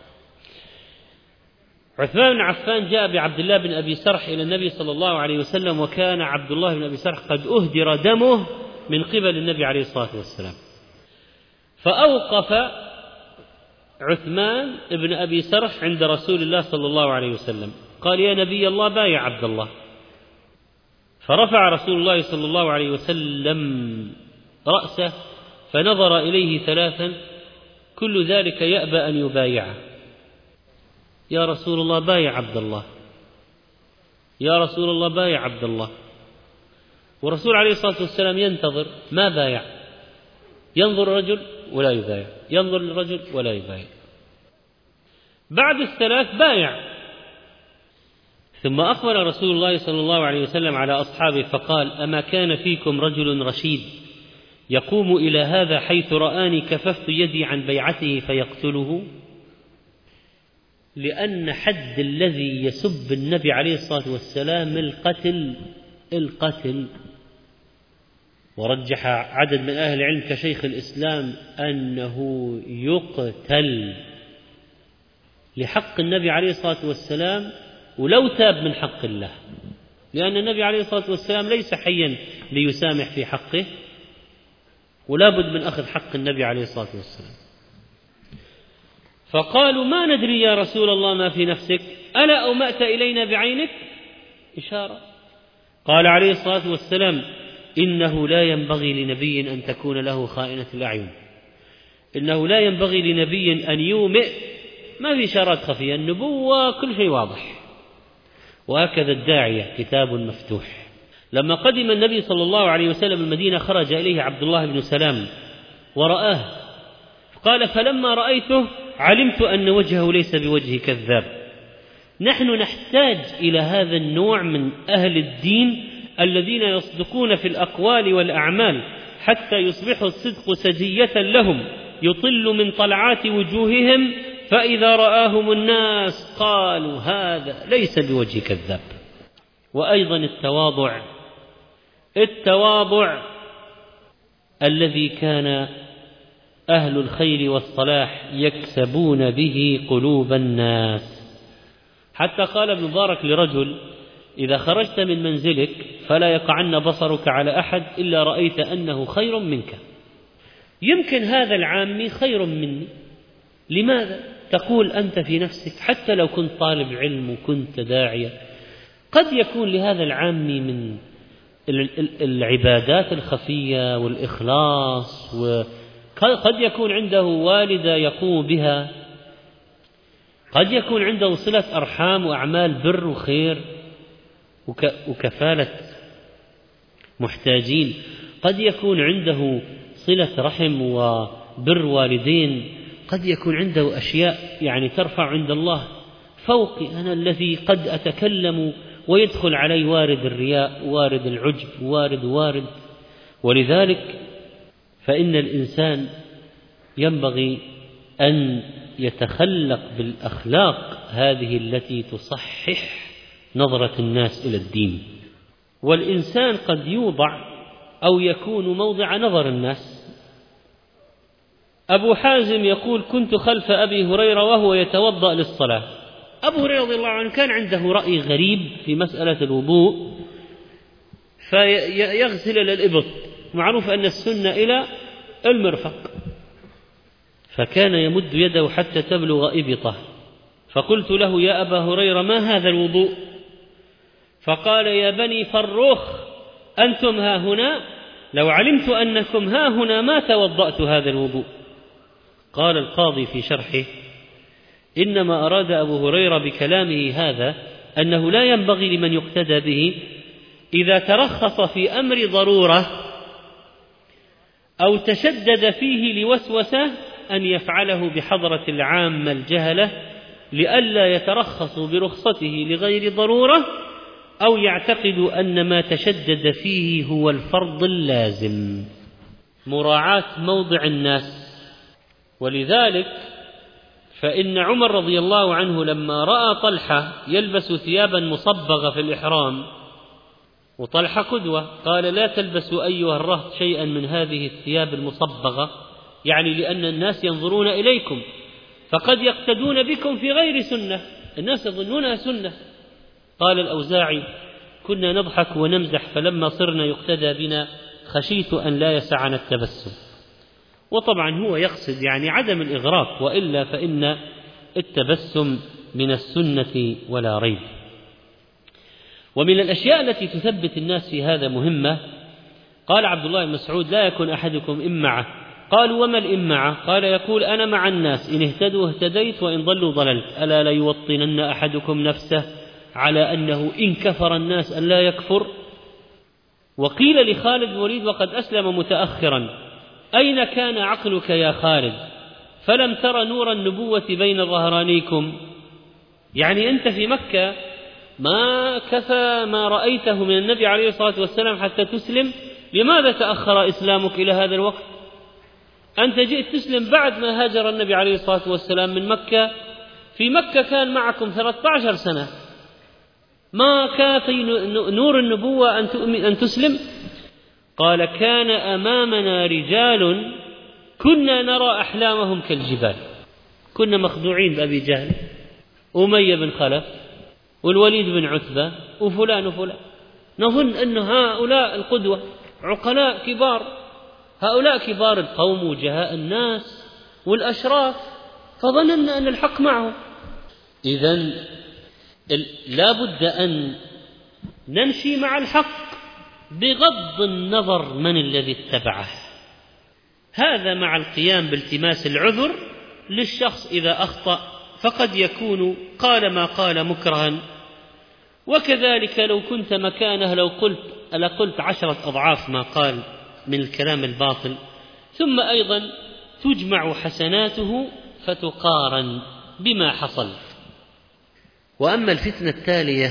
عثمان بن عفان جاء بعبد الله بن أبي سرح إلى النبي صلى الله عليه وسلم، وكان عبد الله بن أبي سرح قد أهدر دمه من قبل النبي عليه الصلاة والسلام. فأوقف عثمان بن أبي سرح عند رسول الله صلى الله عليه وسلم، قال: يا نبي الله بايع عبد الله. فرفع رسول الله صلى الله عليه وسلم رأسه فنظر إليه ثلاثا، كل ذلك يأبى أن يبايعه. يا رسول الله بايع عبد الله، يا رسول الله بايع عبد الله. ورسول عليه الصلاة والسلام ينتظر، ما بايع، ينظر الرجل ولا يبايع، ينظر الرجل ولا يبايع. بعد الثلاث بايع، ثم أقبل رسول الله صلى الله عليه وسلم على أصحابه فقال: أما كان فيكم رجل رشيد يقوم إلى هذا حيث رآني كففت يدي عن بيعته فيقتله؟ لأن حد الذي يسب النبي عليه الصلاة والسلام القتل القتل ورجح عدد من أهل العلم كشيخ الإسلام أنه يقتل لحق النبي عليه الصلاة والسلام ولو تاب من حق الله، لأن النبي عليه الصلاة والسلام ليس حيا ليسامح في حقه، ولا بد من أخذ حق النبي عليه الصلاة والسلام. فقالوا: ما ندري يا رسول الله ما في نفسك، ألا أومأت إلينا بعينك؟ إشارة. قال عليه الصلاة والسلام: إنه لا ينبغي لنبي أن تكون له خائنة الأعين، إنه لا ينبغي لنبي أن يومئ، ما في إشارات خفية، النبوة كل شيء واضح. وهكذا الداعية كتاب مفتوح. لما قدم النبي صلى الله عليه وسلم المدينة خرج إليه عبد الله بن سلام ورآه، قال: فلما رأيته علمت أن وجهه ليس بوجه كذاب. نحن نحتاج إلى هذا النوع من أهل الدين الذين يصدقون في الأقوال والأعمال حتى يصبح الصدق سجية لهم يطل من طلعات وجوههم، فإذا رآهم الناس قالوا: هذا ليس بوجه كذاب. وأيضا التواضع، التواضع الذي كان أهل الخير والصلاح يكسبون به قلوب الناس. حتى قال ابن مبارك لرجل: إذا خرجت من منزلك فلا يقعن بصرك على أحد إلا رأيت أنه خير منك. يمكن هذا العامي خير مني، لماذا؟ تقول أنت في نفسك، حتى لو كنت طالب علم وكنت داعية، قد يكون لهذا العامي من العبادات الخفية والإخلاص، وقد يكون عنده والدة يقوم بها، قد يكون عنده صلة أرحام وأعمال بر وخير وكفالة محتاجين، قد يكون عنده صلة رحم وبر والدين، قد يكون عنده أشياء يعني ترفع عند الله فوقي أنا الذي قد أتكلم ويدخل علي وارد الرياء، وارد العجب، وارد وارد. ولذلك فإن الإنسان ينبغي أن يتخلق بالأخلاق هذه التي تصحح نظرة الناس إلى الدين. والإنسان قد يوضع أو يكون موضع نظر الناس. أبو حازم يقول: كنت خلف أبي هريرة وهو يتوضأ للصلاة. أبو هريرة رضي الله عنه كان عنده رأي غريب في مسألة الوضوء، فيغسل إلى الإبط، معروف أن السنة إلى المرفق، فكان يمد يده حتى تبلغ إبطه. فقلت له: يا أبا هريرة ما هذا الوضوء؟ فقال: يا بني فروخ أنتم ها هنا، لو علمت أنكم ها هنا ما توضأت هذا الوضوء. قال القاضي في شرحه: إنما أراد أبو هريرة بكلامه هذا أنه لا ينبغي لمن يقتدى به إذا ترخص في أمر ضرورة أو تشدد فيه لوسوسة أن يفعله بحضرة العامة الجهلة لئلا يترخصوا برخصته لغير ضرورة، أو يعتقدوا أن ما تشدد فيه هو الفرض اللازم. مراعاة موضع الناس. ولذلك فإن عمر رضي الله عنه لما رأى طلحة يلبس ثيابا مصبغة في الإحرام، وطلحة قدوة، قال: لا تلبسوا أيها الرهط شيئا من هذه الثياب المصبغة، يعني لأن الناس ينظرون إليكم فقد يقتدون بكم في غير سنة، الناس يظنونها سنة. قال الأوزاعي: كنا نضحك ونمزح، فلما صرنا يقتدى بنا خشيت أن لا يسعنا التبسم. وطبعا هو يقصد يعني عدم الإغراق، وإلا فإن التبسم من السنة ولا ريب. ومن الأشياء التي تثبت الناس في هذا مهمة، قال عبد الله بن مسعود: لا يكن أحدكم إمعة. قالوا: وما الإمعة؟ قال: يقول: أنا مع الناس، إن اهتدوا اهتديت وإن ضلوا ضللت، ألا لا يوطنن أحدكم نفسه على أنه إن كفر الناس أن لا يكفر. وقيل لخالد بن الوليد وقد أسلم متأخرا: أين كان عقلك يا خالد فلم تر نور النبوة بين ظهرانيكم؟ يعني أنت في مكة ما كفى ما رأيته من النبي عليه الصلاة والسلام حتى تسلم، لماذا تأخر إسلامك إلى هذا الوقت؟ أنت جئت تسلم بعد ما هاجر النبي عليه الصلاة والسلام من مكة. في مكة كان معكم ثلاثة عشر سنة، ما كافي نور النبوة أن تسلم؟ قال: كان أمامنا رجال كنا نرى أحلامهم كالجبال، كنا مخدوعين بأبي جهل أمية بن خلف والوليد بن عتبة وفلان وفلان، نظن أن هؤلاء القدوة عقلاء كبار، هؤلاء كبار القوم وجهاء الناس والأشراف، فظننا أن الحق معهم. إذن لا بد أن نمشي مع الحق بغض النظر من الذي اتبعه، هذا مع القيام بالتماس العذر للشخص إذا أخطأ، فقد يكون قال ما قال مكرها، وكذلك لو كنت مكانه لو قلت لقلت عشرة أضعاف ما قال من الكلام الباطل. ثم أيضا تجمع حسناته فتقارن بما حصل. وأما الفتنة التالية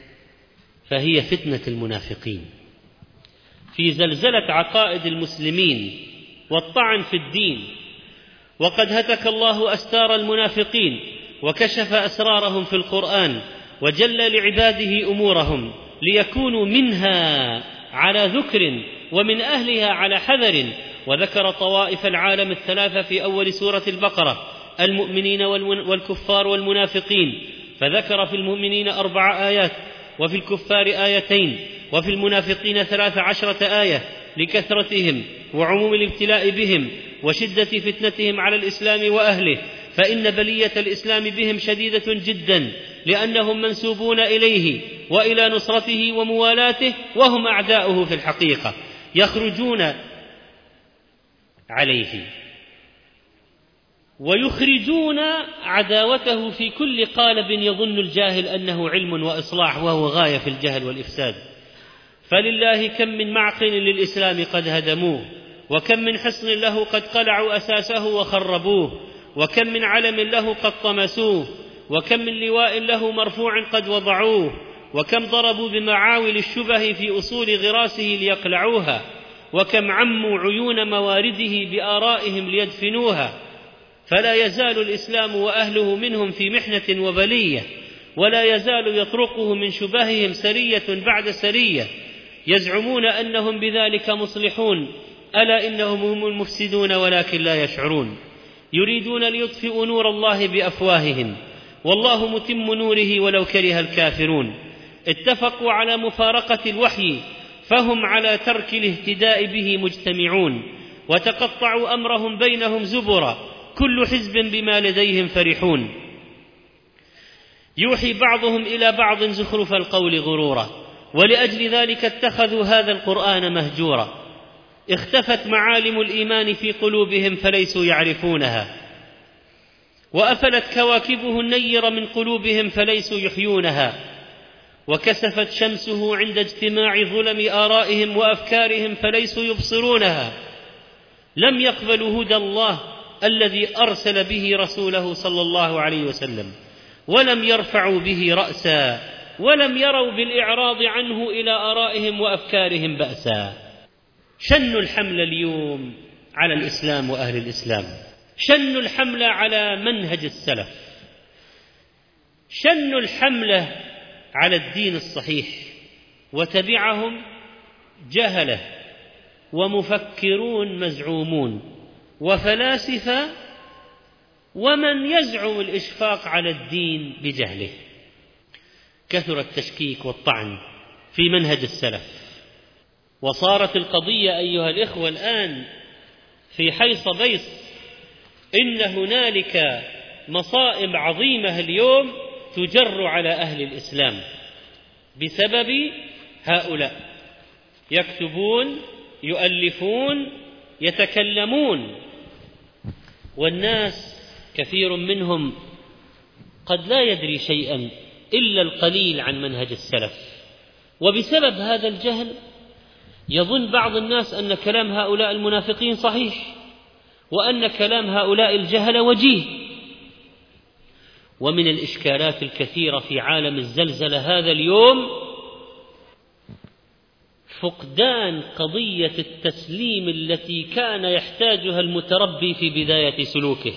فهي فتنة المنافقين في زلزلة عقائد المسلمين والطعن في الدين. وقد هتك الله أستار المنافقين وكشف أسرارهم في القرآن، وجل لعباده أمورهم ليكونوا منها على ذكر ومن أهلها على حذر. وذكر طوائف العالم الثلاثة في أول سورة البقرة: المؤمنين والكفار والمنافقين، فذكر في المؤمنين أربع آيات وفي الكفار آيتين وفي المنافقين ثلاث عشرة آية لكثرتهم وعموم الابتلاء بهم وشدة فتنتهم على الإسلام وأهله، فإن بلية الإسلام بهم شديدة جدا، لأنهم منسوبون إليه وإلى نصرته وموالاته، وهم أعداؤه في الحقيقة، يخرجون عليه ويخرجون عداوته في كل قالب يظن الجاهل أنه علم وإصلاح، وهو غاية في الجهل والإفساد. فلله كم من معقل للإسلام قد هدموه، وكم من حصن له قد قلعوا أساسه وخربوه، وكم من علم له قد طمسوه، وكم من لواء له مرفوع قد وضعوه، وكم ضربوا بمعاول الشبه في أصول غراسه ليقلعوها، وكم عموا عيون موارده بآرائهم ليدفنوها. فلا يزال الإسلام وأهله منهم في محنة وبلية، ولا يزال يطرقه من شبههم سرية بعد سرية، يزعمون أنهم بذلك مصلحون، ألا إنهم هم المفسدون ولكن لا يشعرون. يريدون ليطفئوا نور الله بأفواههم والله متم نوره ولو كره الكافرون. اتفقوا على مفارقة الوحي فهم على ترك الاهتداء به مجتمعون، وتقطعوا أمرهم بينهم زبرا، كل حزب بما لديهم فرحون. يوحي بعضهم إلى بعض زخرف القول غرورا، ولأجل ذلك اتخذوا هذا القرآن مهجورا. اختفت معالم الإيمان في قلوبهم فليسوا يعرفونها، وأفلت كواكبه النير من قلوبهم فليسوا يحيونها، وكسفت شمسه عند اجتماع ظلم آرائهم وأفكارهم فليسوا يبصرونها. لم يقبلوا هدى الله الذي أرسل به رسوله صلى الله عليه وسلم، ولم يرفعوا به رأسا، ولم يروا بالإعراض عنه إلى آرائهم وأفكارهم بأسا. شنوا الحمل اليوم على الإسلام وأهل الإسلام، شنوا الحمل على منهج السلف، شنوا الحملة على الدين الصحيح، وتبعهم جهلة ومفكرون مزعومون وفلاسفة ومن يزعم الإشفاق على الدين بجهله. كثر التشكيك والطعن في منهج السلف، وصارت القضية أيها الإخوة الآن في حيص بيص، إن هنالك مصائب عظيمة اليوم تجر على أهل الإسلام بسبب هؤلاء، يكتبون، يؤلفون، يتكلمون، والناس كثير منهم قد لا يدري شيئا إلا القليل عن منهج السلف، وبسبب هذا الجهل يظن بعض الناس أن كلام هؤلاء المنافقين صحيح، وأن كلام هؤلاء الجهل وجيه. ومن الإشكالات الكثيرة في عالم الزلزلة هذا اليوم فقدان قضية التسليم التي كان يحتاجها المتربي في بداية سلوكه.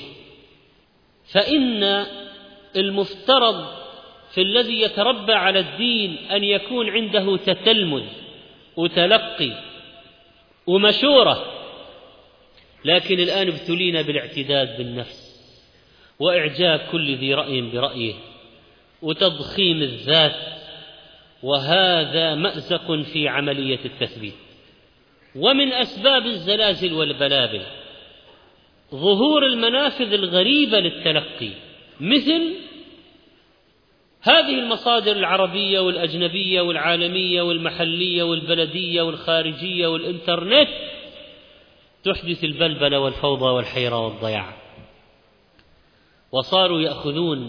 فإن المفترض في الذي يتربى على الدين أن يكون عنده تتلمذ وتلقي ومشورة، لكن الآن ابتلينا بالاعتداد بالنفس وإعجاب كل ذي رأي برأيه وتضخيم الذات، وهذا مأزق في عملية التثبيت. ومن أسباب الزلازل والبلابل ظهور المنافذ الغريبة للتلقي، مثل هذه المصادر العربية والأجنبية والعالمية والمحلية والبلدية والخارجية والإنترنت، تحدث البلبلة والفوضى والحيرة والضياع. وصاروا يأخذون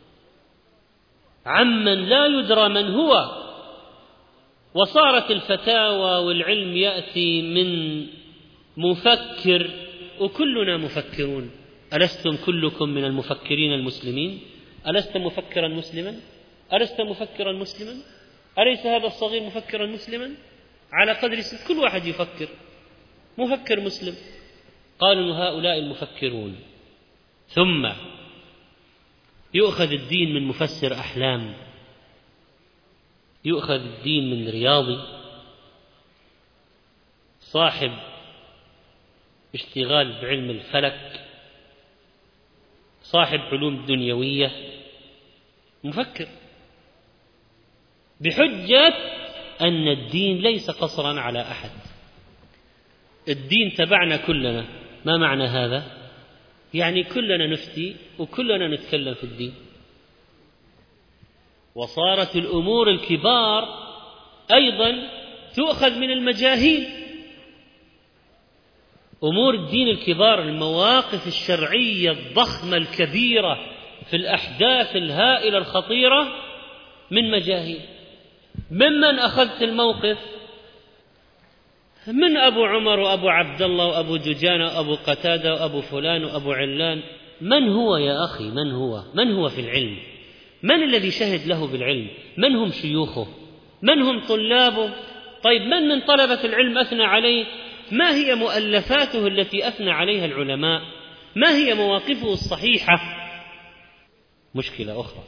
عمن لا يدرى من هو، وصارت الفتاوى والعلم يأتي من مفكر، وكلنا مفكرون. ألستم كلكم من المفكرين المسلمين؟ ألست مفكرا مسلما؟ ألست مفكرا مسلما؟ أليس هذا الصغير مفكرا مسلما؟ على قدر سن كل واحد يفكر مفكر مسلم. قالوا هؤلاء المفكرون. ثم يؤخذ الدين من مفسر أحلام، يؤخذ الدين من رياضي صاحب اشتغال بعلم الفلك، صاحب علوم دنيوية، مفكر، بحجة أن الدين ليس قصرا على أحد، الدين تبعنا كلنا. ما معنى هذا؟ يعني كلنا نفتي وكلنا نتكلم في الدين. وصارت الأمور الكبار أيضا تؤخذ من المجاهيل، أمور الدين الكبار، المواقف الشرعية الضخمة الكبيرة في الأحداث الهائلة الخطيرة، من مجاهيل. ممن أخذت الموقف؟ من أبو عمر وأبو عبد الله وأبو دجانة وأبو قتادة وأبو فلان وأبو علان. من هو يا أخي؟ من هو؟ من هو في العلم؟ من الذي شهد له بالعلم؟ من هم شيوخه؟ من هم طلابه؟ طيب من من طلبة العلم أثنى عليه؟ ما هي مؤلفاته التي أثنى عليها العلماء؟ ما هي مواقفه الصحيحة؟ مشكلة أخرى.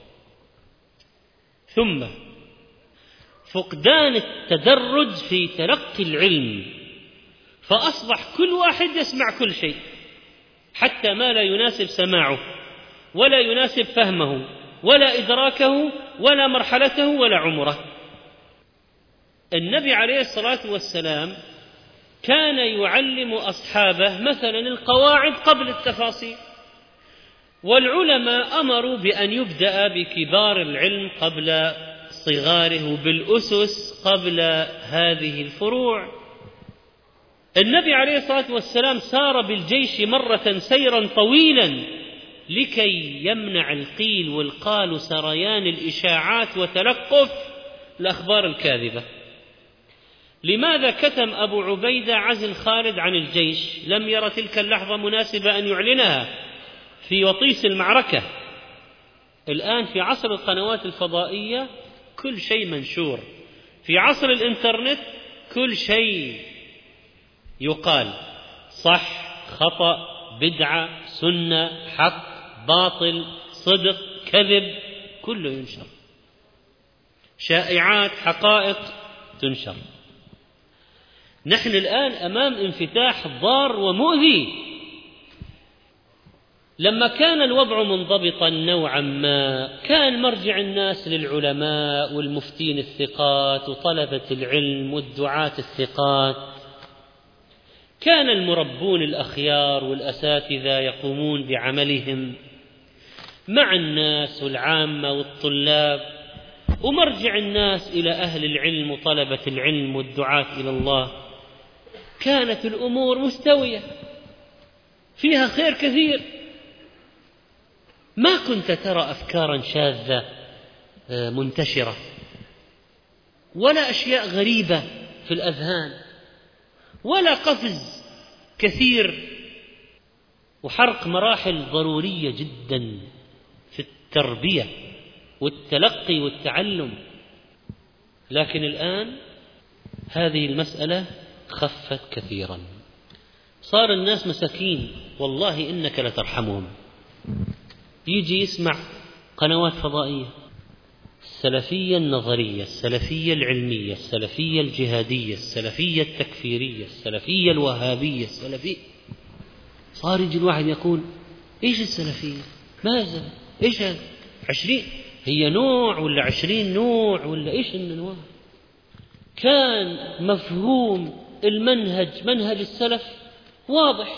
ثم فقدان التدرج في تلقي العلم، فأصبح كل واحد يسمع كل شيء، حتى ما لا يناسب سماعه ولا يناسب فهمه ولا إدراكه ولا مرحلته ولا عمره. النبي عليه الصلاة والسلام كان يعلم أصحابه مثلا القواعد قبل التفاصيل، والعلماء أمروا بأن يبدأ بكبار العلم قبل صغاره، بالأسس قبل هذه الفروع. النبي عليه الصلاة والسلام سار بالجيش مرة سيرا طويلا لكي يمنع القيل والقال سريان الإشاعات وتلقف الأخبار الكاذبة. لماذا كتم أبو عبيدة عزل خالد عن الجيش؟ لم يرى تلك اللحظة مناسبة أن يعلنها في وطيس المعركة. الآن في عصر القنوات الفضائية كل شيء منشور، في عصر الإنترنت كل شيء يقال، صح، خطأ، بدعة، سنة، حق، باطل، صدق، كذب، كله ينشر، شائعات، حقائق تنشر. نحن الآن أمام انفتاح ضار ومؤذي. لما كان الوضع منضبطا نوعا ما كان مرجع الناس للعلماء والمفتين الثقات وطلبة العلم والدعاة الثقات، كان المربون الأخيار والأساتذة يقومون بعملهم مع الناس والعامة والطلاب، ومرجع الناس إلى أهل العلم وطلبة العلم والدعاة إلى الله. كانت الأمور مستوية فيها خير كثير، ما كنت ترى أفكارا شاذة منتشرة ولا أشياء غريبة في الأذهان ولا قفز كثير وحرق مراحل ضرورية جدا في التربية والتلقي والتعلم. لكن الآن هذه المسألة خفت كثيرا، صار الناس مساكين والله إنك لترحمهم. يجي يسمع قنوات فضائية، السلفية النظرية، السلفية العلمية، السلفية الجهادية، السلفية التكفيرية، السلفية الوهابية، السلفية. صار يجي الواحد يقول إيش السلفية؟ ماذا؟ إيش هذا؟ عشرين هي نوع ولا عشرين نوع ولا إيش النوع؟ كان مفهوم المنهج منهج السلف واضح،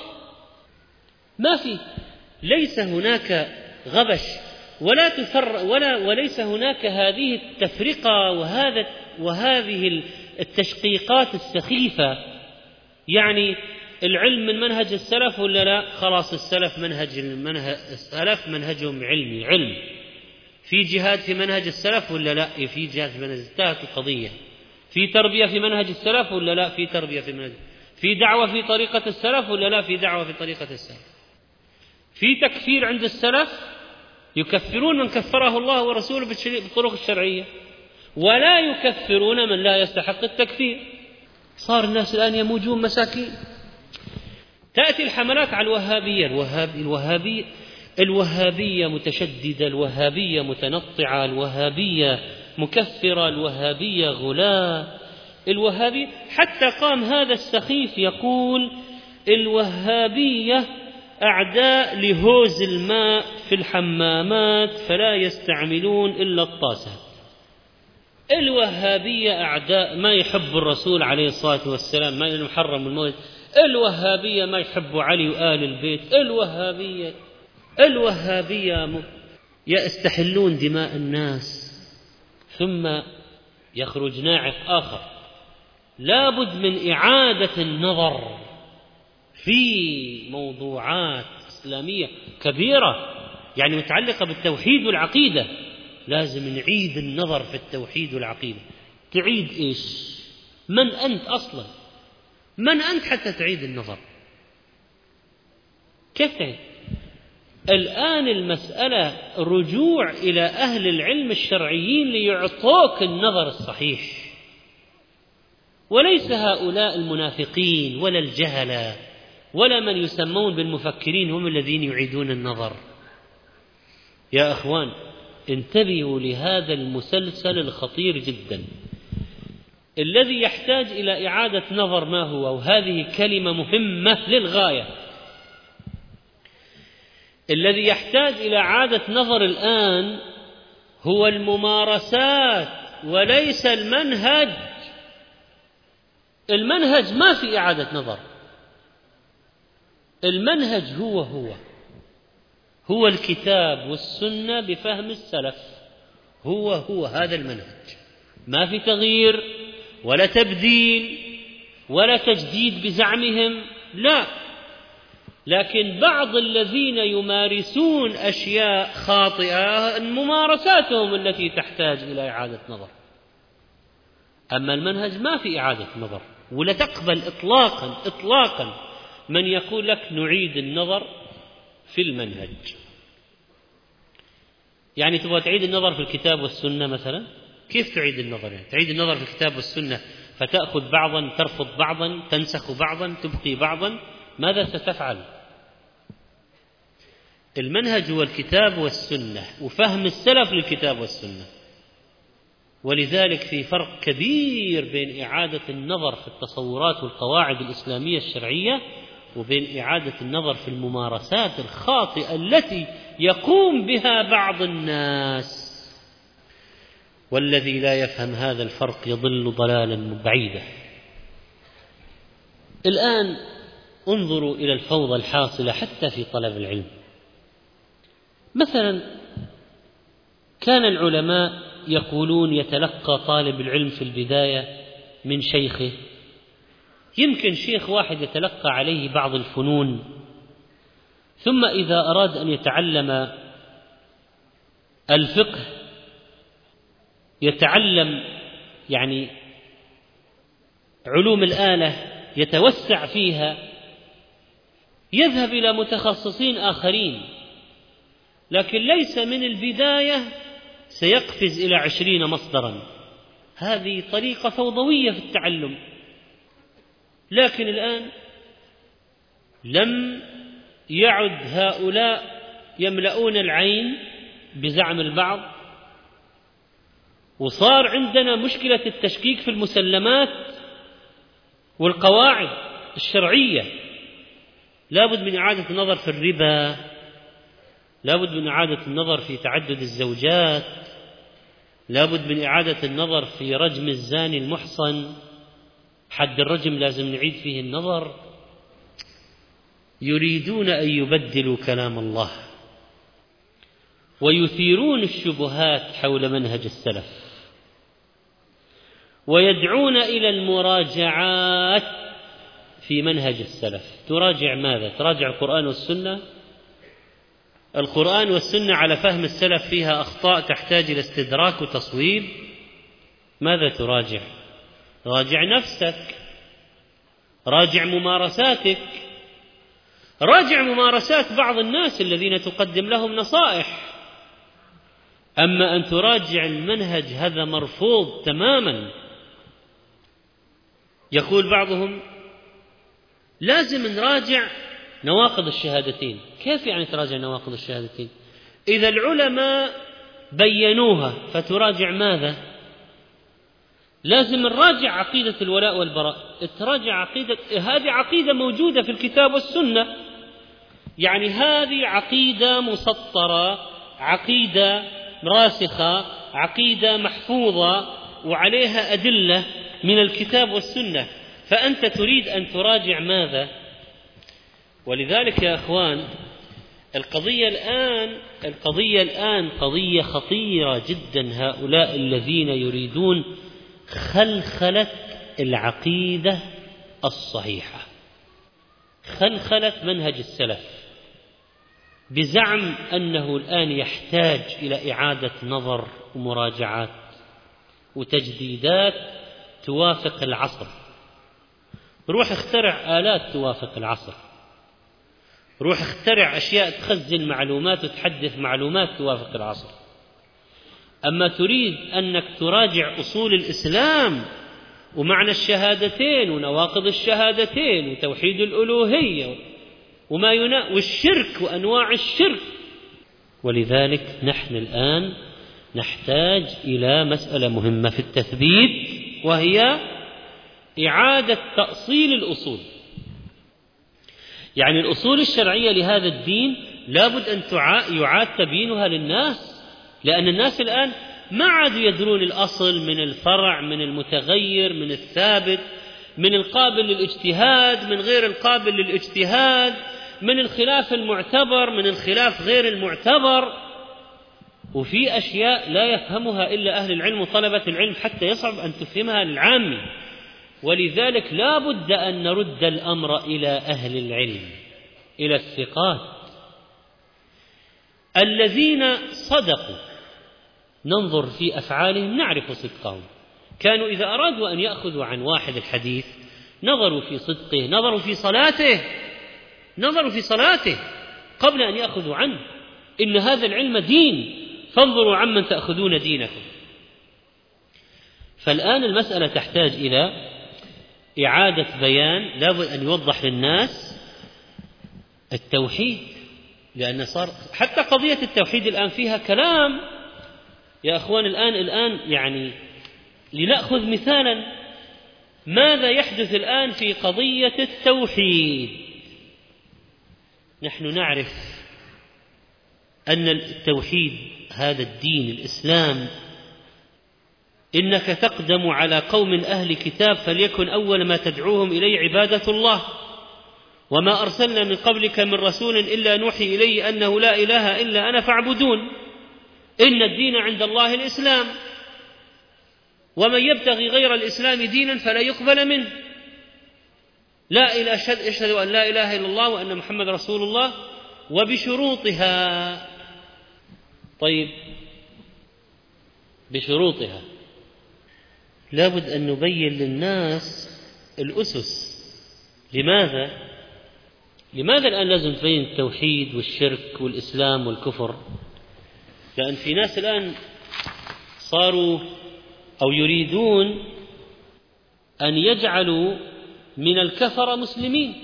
ما في، ليس هناك غبش ولا تفرق ولا وليس هناك هذه التفرقة وهذا وهذه التشقيقات السخيفة. يعني العلم من منهج السلف ولا لا؟ خلاص السلف منهج المنهج السلف منهجهم علمي، علم. في جهاد في منهج السلف ولا لا؟ في جهاد في منهج انتهت القضية. في تربية في منهج السلف ولا لا؟ في تربية في منهج. في دعوة في طريقة السلف ولا لا؟ في دعوة في طريقة السلف. في تكفير عند السلف، يكفرون من كفره الله ورسوله بالطرق الشرعية ولا يكفرون من لا يستحق التكفير. صار الناس الآن يموجون مساكين. تأتي الحملات على الوهابية، الوهابية الوهابية الوهابية متشددة، الوهابية متنطعة، الوهابية مكفرة، الوهابية غلاة، الوهابية. حتى قام هذا السخيف يقول الوهابية أعداء لهوز الماء في الحمامات فلا يستعملون إلا الطاسة. الوهابية أعداء ما يحب الرسول عليه الصلاة والسلام، ما يحرم الموت. الوهابية ما يحب علي وآل البيت. الوهابية الوهابية يستحلون دماء الناس. ثم يخرج ناعق آخر، لابد من إعادة النظر في موضوعات إسلامية كبيرة يعني متعلقة بالتوحيد والعقيدة. لازم نعيد النظر في التوحيد والعقيدة. تعيد إيش؟ من أنت أصلا؟ من أنت حتى تعيد النظر؟ كيف تعيد؟ الآن المسألة رجوع إلى أهل العلم الشرعيين ليعطوك النظر الصحيح، وليس هؤلاء المنافقين ولا الجهلة ولا من يسمون بالمفكرين هم الذين يعيدون النظر. يا أخوان انتبهوا لهذا المسلسل الخطير جدا الذي يحتاج إلى إعادة نظر. ما هو؟ وهذه كلمة مهمة للغاية. الذي يحتاج إلى إعادة نظر الآن هو الممارسات وليس المنهج. المنهج ما في إعادة نظر. المنهج هو هو هو الكتاب والسنة بفهم السلف، هو هو هذا المنهج، ما في تغيير ولا تبديل ولا تجديد بزعمهم، لا. لكن بعض الذين يمارسون أشياء خاطئة ممارساتهم التي تحتاج إلى إعادة نظر. أما المنهج ما في إعادة نظر، ولا تقبل إطلاقا إطلاقا من يقول لك نعيد النظر في المنهج. يعني تبغى تعيد النظر في الكتاب والسنة مثلا، كيف تعيد النظر؟ يعني تعيد النظر في الكتاب والسنة فتأخذ بعضا ترفض بعضا تنسخ بعضا تبقي بعضا، ماذا ستفعل؟ المنهج هو الكتاب والسنة وفهم السلف للكتاب والسنة. ولذلك في فرق كبير بين إعادة النظر في التصورات والقواعد الإسلامية الشرعية وبين إعادة النظر في الممارسات الخاطئة التي يقوم بها بعض الناس. والذي لا يفهم هذا الفرق يضل ضلالا بعيدا. الآن انظروا إلى الفوضى الحاصلة حتى في طلب العلم. مثلا كان العلماء يقولون يتلقى طالب العلم في البداية من شيخه، يمكن شيخ واحد يتلقى عليه بعض الفنون، ثم إذا أراد أن يتعلم الفقه يتعلم يعني علوم الآلة يتوسع فيها، يذهب إلى متخصصين آخرين، لكن ليس من البداية سيقفز إلى عشرين مصدرا. هذه طريقة فوضوية في التعلم. لكن الآن لم يعد هؤلاء يملؤون العين بزعم البعض، وصار عندنا مشكلة التشكيك في المسلمات والقواعد الشرعية. لابد من إعادة النظر في الربا، لابد من إعادة النظر في تعدد الزوجات، لابد من إعادة النظر في رجم الزاني المحصن، حد الرجم لازم نعيد فيه النظر. يريدون أن يبدلوا كلام الله ويثيرون الشبهات حول منهج السلف ويدعون إلى المراجعات في منهج السلف. تراجع ماذا؟ تراجع القرآن والسنة. القرآن والسنة على فهم السلف فيها أخطاء تحتاج إلى استدراك وتصويب. ماذا تراجع؟ راجع نفسك، راجع ممارساتك، راجع ممارسات بعض الناس الذين تقدم لهم نصائح. أما أن تراجع المنهج هذا مرفوض تماما. يقول بعضهم لازم نراجع نواقض الشهادتين. كيف يعني تراجع نواقض الشهادتين؟ إذا العلماء بينوها فتراجع ماذا؟ لازم نراجع عقيدة الولاء والبراء. تراجع عقيدة، هذه عقيدة موجودة في الكتاب والسنة، يعني هذه عقيدة مسطرة، عقيدة راسخة، عقيدة محفوظة وعليها أدلة من الكتاب والسنة، فأنت تريد أن تراجع ماذا؟ ولذلك يا أخوان القضية الآن القضية الآن قضية خطيرة جدا. هؤلاء الذين يريدون خلخلة العقيدة الصحيحة، خلخلة منهج السلف، بزعم أنه الآن يحتاج إلى إعادة نظر ومراجعات وتجديدات توافق العصر. روح اخترع آلات توافق العصر، روح اخترع أشياء تخزن معلومات وتحدث معلومات توافق العصر. أما تريد أنك تراجع أصول الإسلام ومعنى الشهادتين ونواقض الشهادتين وتوحيد الألوهية وما ينا والشرك وأنواع الشرك. ولذلك نحن الآن نحتاج إلى مسألة مهمة في التثبيت، وهي إعادة تأصيل الأصول. يعني الأصول الشرعية لهذا الدين لابد أن يعاد تبيينها للناس، لأن الناس الآن ما عادوا يدرون الأصل من الفرع، من المتغير، من الثابت، من القابل للاجتهاد، من غير القابل للاجتهاد، من الخلاف المعتبر، من الخلاف غير المعتبر. وفي أشياء لا يفهمها إلا أهل العلم وطلبة العلم حتى يصعب أن تفهمها للعامي. ولذلك لا بد أن نرد الأمر إلى أهل العلم، إلى الثقات الذين صدقوا، ننظر في أفعالهم نعرف صدقهم. كانوا إذا أرادوا أن يأخذوا عن واحد الحديث نظروا في صدقه، نظروا في صلاته، نظروا في صلاته قبل أن يأخذوا عنه. إن هذا العلم دين، فانظروا عمن تأخذون دينكم. فالآن المسألة تحتاج إلى إعادة بيان، لابد أن يوضح للناس التوحيد، لأن صار حتى قضية التوحيد الآن فيها كلام يا أخوان. الآن الآن يعني لنأخذ مثالا ماذا يحدث الآن في قضية التوحيد. نحن نعرف أن التوحيد هذا الدين الإسلام، إنك تقدم على قوم أهل كتاب فليكن أول ما تدعوهم إليه عبادة الله، وما أرسلنا من قبلك من رسول إلا نوحي إليه أنه لا إله إلا أنا فاعبدون، إن الدين عند الله الإسلام، ومن يبتغي غير الإسلام دينا فلا يقبل منه. لا إله أشهد, أشهد أن لا إله إلا الله وأن محمد رسول الله وبشروطها. طيب بشروطها لابد أن نبين للناس الأسس. لماذا؟ لماذا الآن لازم تبين التوحيد والشرك والإسلام والكفر؟ لأن في ناس الآن صاروا أو يريدون أن يجعلوا من الكفر مسلمين،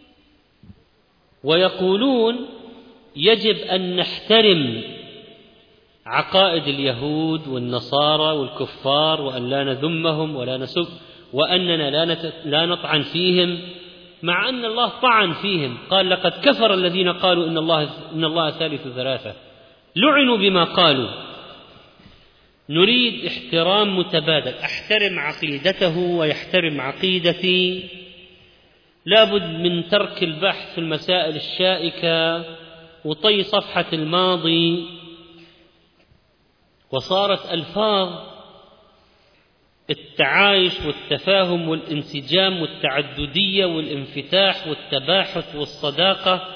ويقولون يجب أن نحترم عقائد اليهود والنصارى والكفار، وأن لا نذمهم ولا نسب، وأننا لا نطعن فيهم، مع أن الله طعن فيهم، قال لقد كفر الذين قالوا إن الله, إن الله ثالث ثلاثة، لعنوا بما قالوا. نريد احترام متبادل، أحترم عقيدته ويحترم عقيدتي. لابد من ترك البحث في المسائل الشائكة وطي صفحة الماضي. وصارت ألفاظ التعايش والتفاهم والانسجام والتعددية والانفتاح والتباحث والصداقة.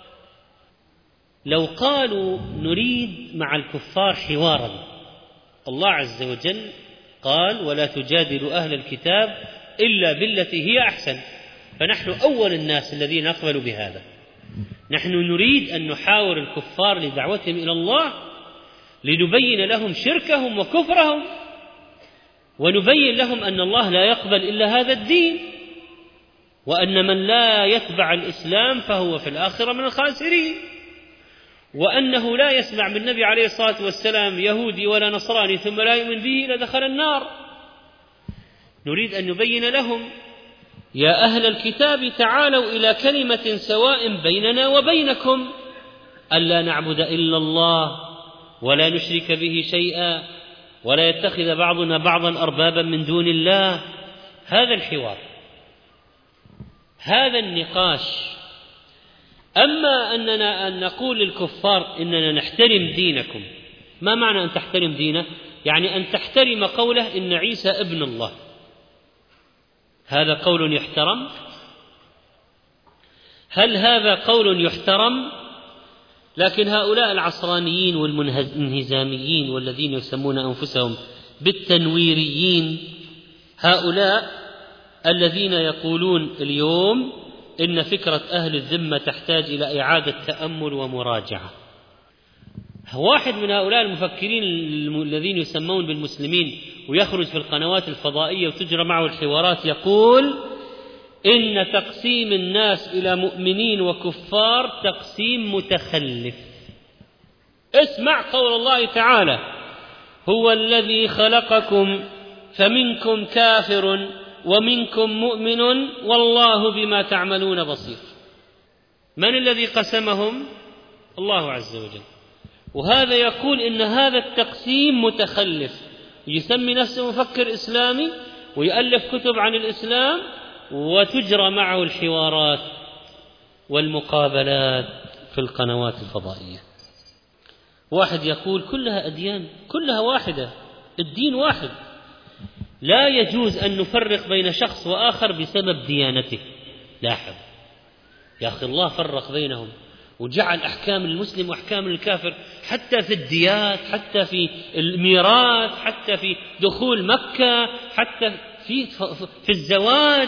لو قالوا نريد مع الكفار حوارا، الله عز وجل قال ولا تجادلوا أهل الكتاب إلا بالتي هي أحسن، فنحن أول الناس الذين نقبل بهذا. نحن نريد أن نحاور الكفار لدعوتهم إلى الله، لنبين لهم شركهم وكفرهم، ونبين لهم أن الله لا يقبل إلا هذا الدين، وأن من لا يتبع الإسلام فهو في الآخرة من الخاسرين، وأنه لا يسمع من النبي عليه الصلاة والسلام يهودي ولا نصراني ثم لا يؤمن به إلا دخل النار. نريد أن نبين لهم يا أهل الكتاب تعالوا إلى كلمة سواء بيننا وبينكم ألا نعبد إلا الله ولا نشرك به شيئا ولا يتخذ بعضنا بعضا أربابا من دون الله. هذا الحوار، هذا النقاش. أما أننا أن نقول للكفار إننا نحترم دينكم، ما معنى أن تحترم دينه؟ يعني أن تحترم قوله إن عيسى ابن الله، هذا قول يحترم؟ هل هذا قول يحترم؟ لكن هؤلاء العصرانيين والمنهزاميين والذين يسمون أنفسهم بالتنويريين، هؤلاء الذين يقولون اليوم إن فكرة أهل الذمة تحتاج إلى إعادة تأمل ومراجعة. واحد من هؤلاء المفكرين الذين يسمون بالمسلمين ويخرج في القنوات الفضائية وتجرى معه الحوارات يقول إن تقسيم الناس إلى مؤمنين وكفار تقسيم متخلف. اسمع قول الله تعالى هو الذي خلقكم فمنكم كافر ومنكم مؤمن والله بما تعملون بصير. من الذي قسمهم؟ الله عز وجل. وهذا يقول إن هذا التقسيم متخلف، يسمي نفسه مفكر إسلامي ويؤلف كتب عن الإسلام وتجرى معه الحوارات والمقابلات في القنوات الفضائية. واحد يقول كلها أديان، كلها واحدة، الدين واحد، لا يجوز أن نفرق بين شخص وآخر بسبب ديانته. لاحظ يا أخي الله فرق بينهم وجعل أحكام المسلم وأحكام الكافر، حتى في الديات، حتى في الميراث، حتى في دخول مكة، حتى في في الزواج،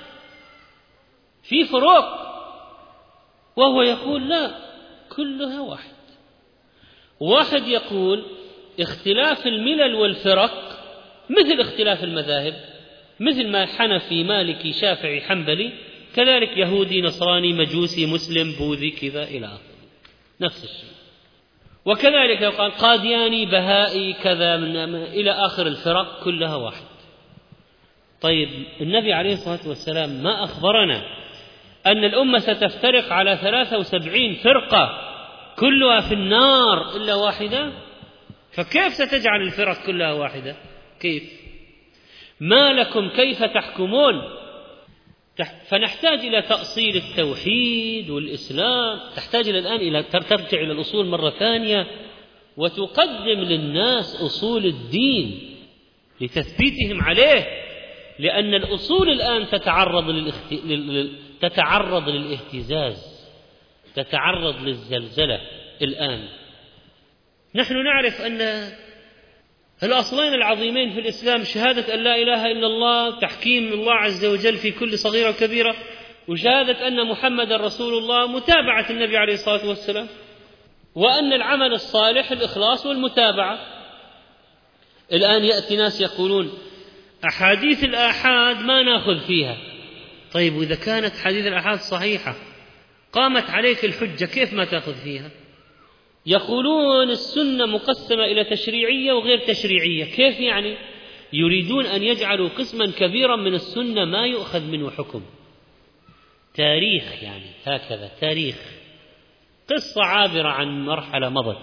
في فروق، وهو يقول لا، كلها واحد. واحد يقول اختلاف الملل والفرق مثل اختلاف المذاهب، مثل ما حنفي مالكي شافعي حنبلي، كذلك يهودي نصراني مجوسي مسلم بوذي كذا إلى آخره، نفس الشيء. وكذلك لو قال قادياني بهائي كذا من إلى آخر الفرق كلها واحد. طيب النبي عليه الصلاة والسلام ما أخبرنا أن الأمة ستفترق على ثلاثة وسبعين فرقة كلها في النار إلا واحدة؟ فكيف ستجعل الفرق كلها واحدة؟ كيف؟ ما لكم كيف تحكمون؟ فنحتاج إلى تأصيل التوحيد والإسلام، تحتاج إلى الآن إلى ترجع إلى الأصول مرة ثانية وتقدم للناس أصول الدين لتثبيتهم عليه، لأن الأصول الآن تتعرض للاخت... لل... تتعرض للاهتزاز، تتعرض للزلزلة الآن. نحن نعرف أن الأصلين العظيمين في الإسلام شهادة أن لا إله إلا الله، تحكيم الله عز وجل في كل صغيرة وكبيرة، وشهادة أن محمد رسول الله، متابعة النبي عليه الصلاة والسلام، وأن العمل الصالح الإخلاص والمتابعة. الآن يأتي ناس يقولون أحاديث الآحاد ما نأخذ فيها. طيب وإذا كانت حديث الآحاد صحيحة قامت عليك الحجة، كيف ما تأخذ فيها؟ يقولون السنة مقسمة إلى تشريعية وغير تشريعية. كيف يعني؟ يريدون أن يجعلوا قسما كبيرا من السنة ما يؤخذ منه حكم. تاريخ يعني هكذا، تاريخ، قصة عابرة عن مرحلة مضت.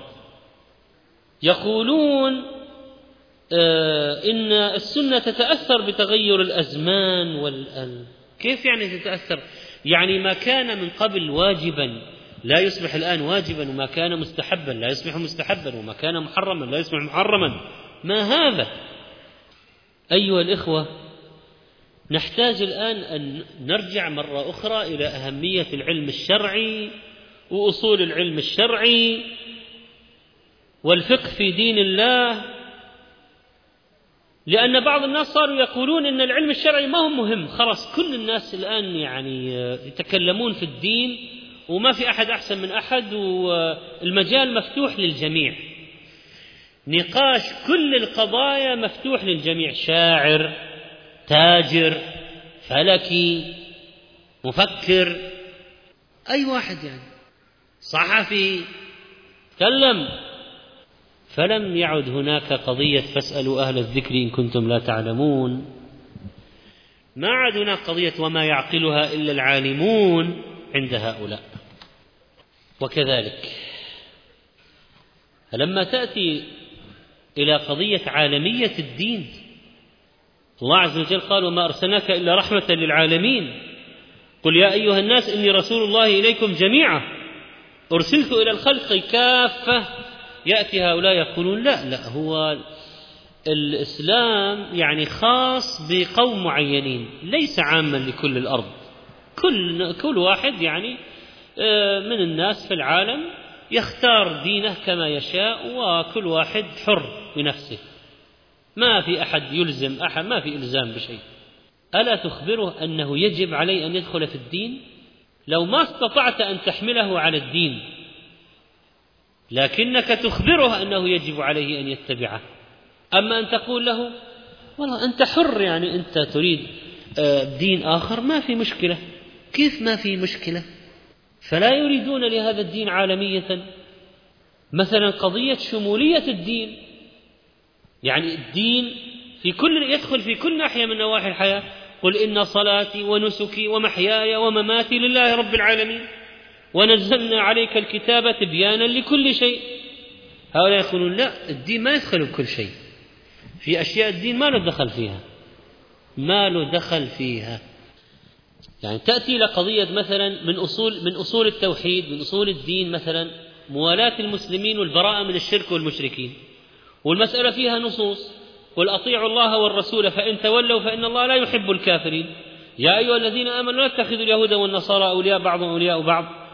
يقولون آه إن السنة تتأثر بتغير الأزمان والأل... كيف يعني تتأثر؟ يعني ما كان من قبل واجبا لا يصبح الآن واجبا، وما كان مستحبا لا يصبح مستحبا، وما كان محرما لا يصبح محرما. ما هذا؟ أيها الإخوة، نحتاج الآن أن نرجع مرة أخرى إلى أهمية العلم الشرعي وأصول العلم الشرعي والفقه في دين الله، لأن بعض الناس صاروا يقولون إن العلم الشرعي ما هو مهم، خلاص كل الناس الآن يعني يتكلمون في الدين وما في أحد أحسن من أحد، والمجال مفتوح للجميع، نقاش كل القضايا مفتوح للجميع، شاعر، تاجر، فلكي، مفكر، أي واحد يعني، صحفي، تكلم. فلم يعد هناك قضية فاسألوا أهل الذكر إن كنتم لا تعلمون، ما عاد هناك قضية وما يعقلها إلا العالمون عند هؤلاء. وكذلك لما تأتي إلى قضية عالمية الدين، الله عز وجل قال وما أرسلناك إلا رحمة للعالمين، قل يا أيها الناس إني رسول الله إليكم جميعا أرسلت إلى الخلق كافة. يأتي هؤلاء يقولون لا لا، هو الإسلام يعني خاص بقوم معينين، ليس عاما لكل الأرض، كل كل واحد يعني من الناس في العالم يختار دينه كما يشاء، وكل واحد حر بنفسه، ما في أحد يلزم أحد، ما في إلزام بشيء. ألا تخبره أنه يجب عليه أن يدخل في الدين لو ما استطعت أن تحمله على الدين، لكنك تخبره أنه يجب عليه أن يتبعه. أما أن تقول له والله أنت حر، يعني أنت تريد دين آخر، ما في مشكلة. كيف ما في مشكلة؟ فلا يريدون لهذا الدين عالمية. مثلا قضية شمولية الدين، يعني الدين في كل يدخل في كل ناحية من نواحي الحياة. قل إن صلاتي ونسكي ومحياي ومماتي لله رب العالمين ونزلنا عليك الكتاب تبيانا لكل شيء. هؤلاء يقولون لا، الدين ما يدخل بكل شيء، في أشياء الدين ما له دخل فيها، ما له دخل فيها. يعني تأتي لقضية مثلا من أصول من أصول التوحيد، من أصول الدين، مثلا موالاة المسلمين والبراءة من الشرك والمشركين، والمسألة فيها نصوص قل أطيعوا الله والرسول فإن تولوا فإن الله لا يحب الكافرين، يا أيها الذين آمنوا لا تتخذوا اليهود والنصارى أولياء بعضهم أولياء بعض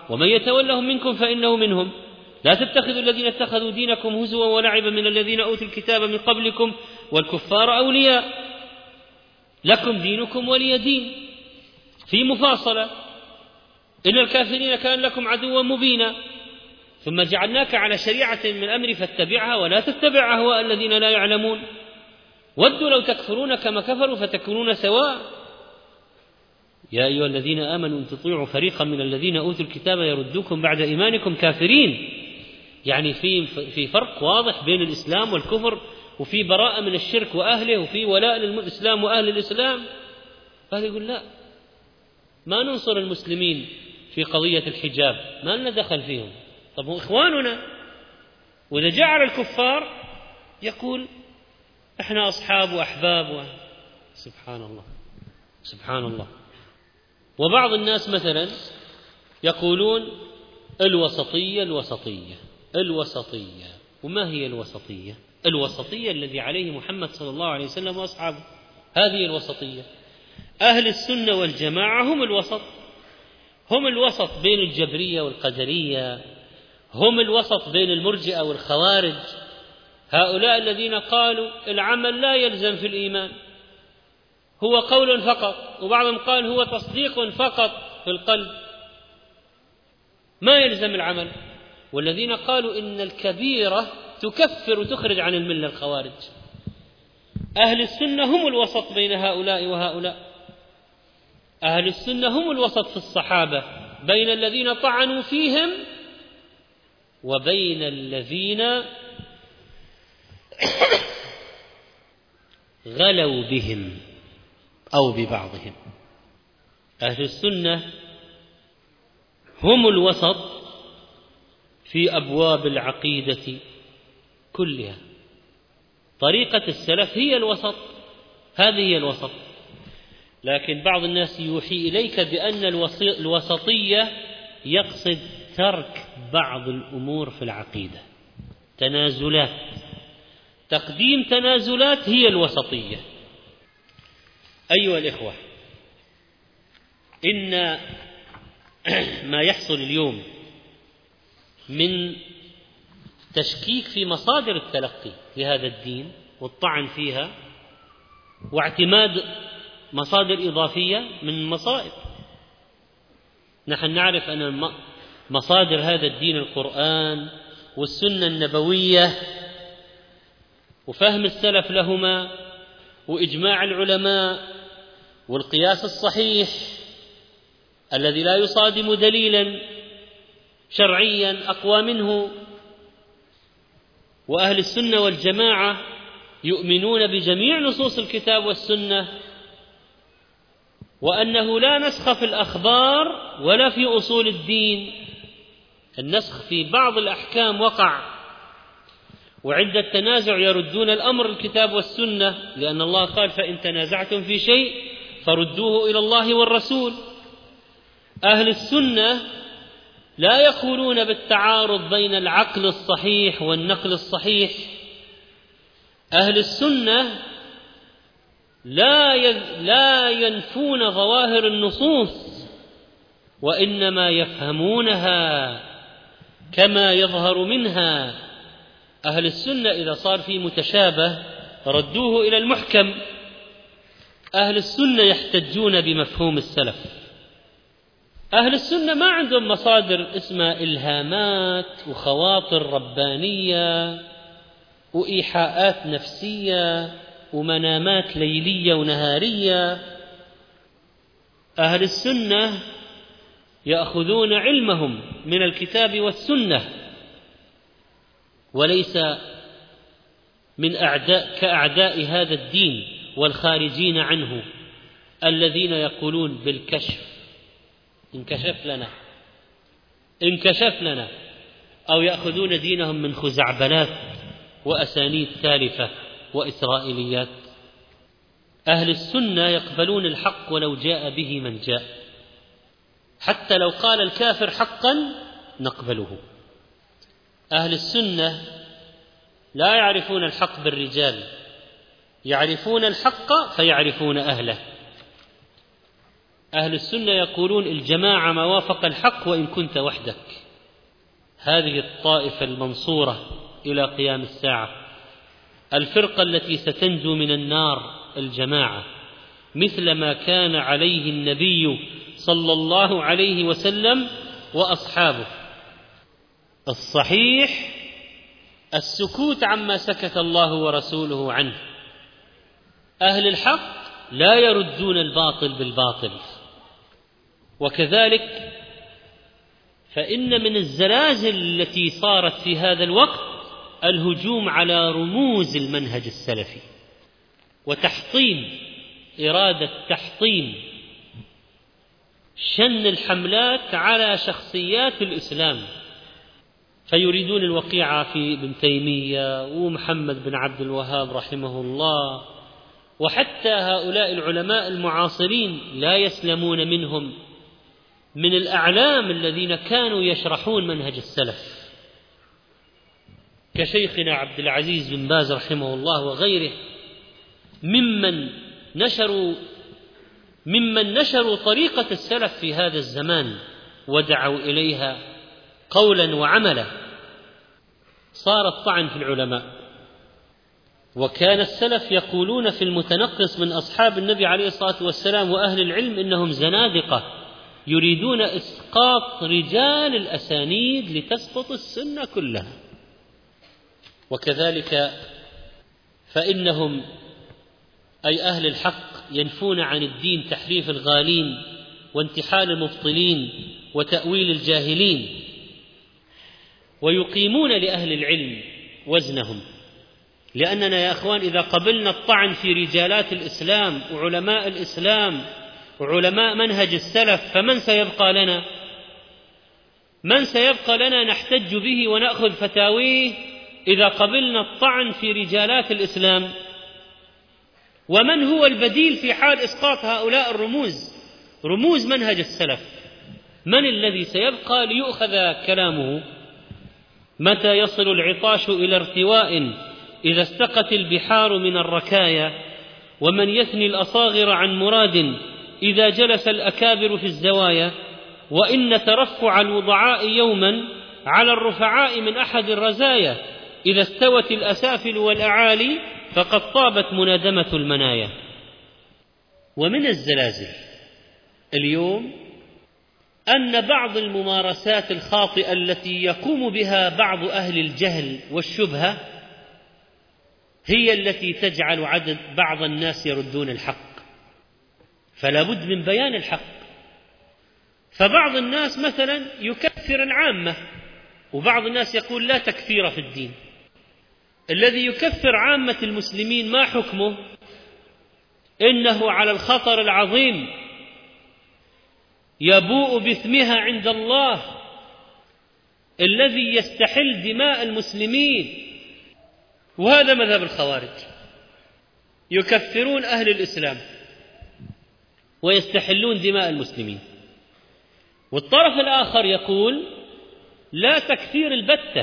ومن يتولهم منكم فإنه منهم. لا تتخذوا الذين اتخذوا دينكم هزوا ولعبا من الذين أوتوا الكتاب من قبلكم والكفار أولياء لكم دينكم ولي دين. في مفاصلة: إن الكافرين كان لكم عدوا مبينا ثم جعلناك على شريعة من أمر فاتبعها ولا تتبع أهواء الذين لا يعلمون ودوا لو تكفرون كما كفروا فتكونون سواء. يا أيها الذين آمنوا إن تطيعوا فريقا من الذين أوتوا الكتاب يردوكم بعد إيمانكم كافرين. يعني في في فرق واضح بين الإسلام والكفر، وفي براءة من الشرك وأهله، وفي ولاء للإسلام وأهل الإسلام. فهذا يقول لا، ما ننصر المسلمين في قضية الحجاب، ما لنا دخل فيهم. طب هم إخواننا. وإذا جعل الكفار يقول إحنا أصحاب وأحباب و... سبحان الله سبحان الله. وبعض الناس مثلا يقولون الوسطية الوسطية الوسطية. وما هي الوسطية؟ الوسطية الذي عليه محمد صلى الله عليه وسلم وأصحابه، هذه الوسطية. أهل السنة والجماعة هم الوسط، هم الوسط بين الجبرية والقدرية، هم الوسط بين المرجئة والخوارج. هؤلاء الذين قالوا العمل لا يلزم في الإيمان، هو قول فقط، وبعضهم قال هو تصديق فقط في القلب ما يلزم العمل. والذين قالوا إن الكبيرة تكفر وتخرج عن الملة، الخوارج. أهل السنة هم الوسط بين هؤلاء وهؤلاء. أهل السنة هم الوسط في الصحابة بين الذين طعنوا فيهم وبين الذين غلوا بهم أو ببعضهم. أهل السنة هم الوسط في أبواب العقيدة كلها. طريقة السلف هي الوسط، هذه هي الوسط. لكن بعض الناس يوحي إليك بأن الوسطية يقصد ترك بعض الأمور في العقيدة، تنازلات، تقديم تنازلات هي الوسطية. أيها الإخوة، إن ما يحصل اليوم من تشكيك في مصادر التلقي لهذا الدين والطعن فيها واعتماد مصادر إضافية من المصائب. نحن نعرف أن مصادر هذا الدين القرآن والسنة النبوية وفهم السلف لهما وإجماع العلماء والقياس الصحيح الذي لا يصادم دليلا شرعيا أقوى منه. وأهل السنة والجماعة يؤمنون بجميع نصوص الكتاب والسنة، وأنه لا نسخ في الأخبار ولا في أصول الدين. النسخ في بعض الأحكام وقع، وعند التنازع يردون الأمر الكتاب والسنة، لأن الله قال فإن تنازعتم في شيء فردوه إلى الله والرسول. أهل السنة لا يقولون بالتعارض بين العقل الصحيح والنقل الصحيح. أهل السنة لا لا ينفون ظواهر النصوص، وإنما يفهمونها كما يظهر منها. أهل السنة إذا صار في متشابه ردوه إلى المحكم. أهل السنة يحتجون بمفهوم السلف. أهل السنة ما عندهم مصادر اسمها إلهامات وخواطر ربانية وإيحاءات نفسية ومنامات ليلية ونهارية. أهل السنة يأخذون علمهم من الكتاب والسنة، وليس من أعداء كأعداء هذا الدين والخارجين عنه الذين يقولون بالكشف، انكشف لنا انكشف لنا، أو يأخذون دينهم من خزعبلات وأسانيد تالفة وإسرائيليات. أهل السنة يقبلون الحق ولو جاء به من جاء، حتى لو قال الكافر حقا نقبله. أهل السنة لا يعرفون الحق بالرجال، يعرفون الحق فيعرفون أهله. أهل السنة يقولون الجماعة ما وافق الحق وإن كنت وحدك. هذه الطائفة المنصورة إلى قيام الساعة، الفرقة التي ستنجو من النار الجماعة، مثل ما كان عليه النبي صلى الله عليه وسلم وأصحابه. الصحيح السكوت عما سكت الله ورسوله عنه. أهل الحق لا يردون الباطل بالباطل. وكذلك فإن من الزلازل التي صارت في هذا الوقت الهجوم على رموز المنهج السلفي وتحطيم، إرادة تحطيم، شن الحملات على شخصيات الإسلام، فيريدون الوقيعة في ابن تيمية ومحمد بن عبد الوهاب رحمه الله، وحتى هؤلاء العلماء المعاصرين لا يسلمون منهم، من الأعلام الذين كانوا يشرحون منهج السلف كشيخنا عبد العزيز بن باز رحمه الله وغيره، ممن نشروا ممن نشروا طريقة السلف في هذا الزمان ودعوا إليها قولا وعملا. صار الطعن في العلماء. وكان السلف يقولون في المتنقص من أصحاب النبي عليه الصلاة والسلام وأهل العلم إنهم زنادقة يريدون إسقاط رجال الأسانيد لتسقط السنة كلها. وكذلك فإنهم أي أهل الحق ينفون عن الدين تحريف الغالين وانتحال المبطلين وتأويل الجاهلين، ويقيمون لأهل العلم وزنهم. لأننا يا أخوان إذا قبلنا الطعن في رجالات الإسلام وعلماء الإسلام وعلماء منهج السلف، فمن سيبقى لنا؟ من سيبقى لنا نحتج به ونأخذ فتاويه إذا قبلنا الطعن في رجالات الإسلام؟ ومن هو البديل في حال إسقاط هؤلاء الرموز، رموز منهج السلف؟ من الذي سيبقى ليؤخذ كلامه؟ متى يصل العطاش إلى ارتواء إذا استقت البحار من الركايا، ومن يثني الأصاغر عن مراد إذا جلس الأكابر في الزوايا، وإن ترفع الوضعاء يوما على الرفعاء من أحد الرزايا، إذا استوت الأسافل والأعالي فقد طابت منادمة المنايا. ومن الزلازل اليوم أن بعض الممارسات الخاطئة التي يقوم بها بعض أهل الجهل والشبهة هي التي تجعل عدد بعض الناس يردون الحق، فلا بد من بيان الحق. فبعض الناس مثلا يكفر العامة، وبعض الناس يقول لا تكفير في الدين. الذي يكفر عامة المسلمين ما حكمه؟ إنه على الخطر العظيم يبوء باسمها عند الله، الذي يستحل دماء المسلمين. وهذا مذهب الخوارج، يكفرون أهل الإسلام ويستحلون دماء المسلمين. والطرف الآخر يقول لا تكفير البتة،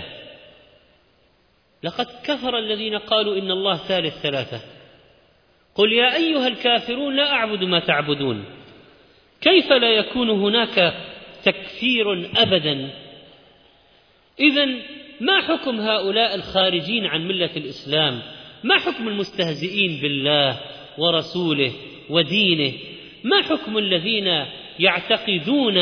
لقد كفر الذين قالوا إن الله ثالث ثلاثة، قل يا أيها الكافرون لا أعبد ما تعبدون. كيف لا يكون هناك تكفير أبدا؟ إذن ما حكم هؤلاء الخارجين عن ملة الإسلام؟ ما حكم المستهزئين بالله ورسوله ودينه؟ ما حكم الذين يعتقدون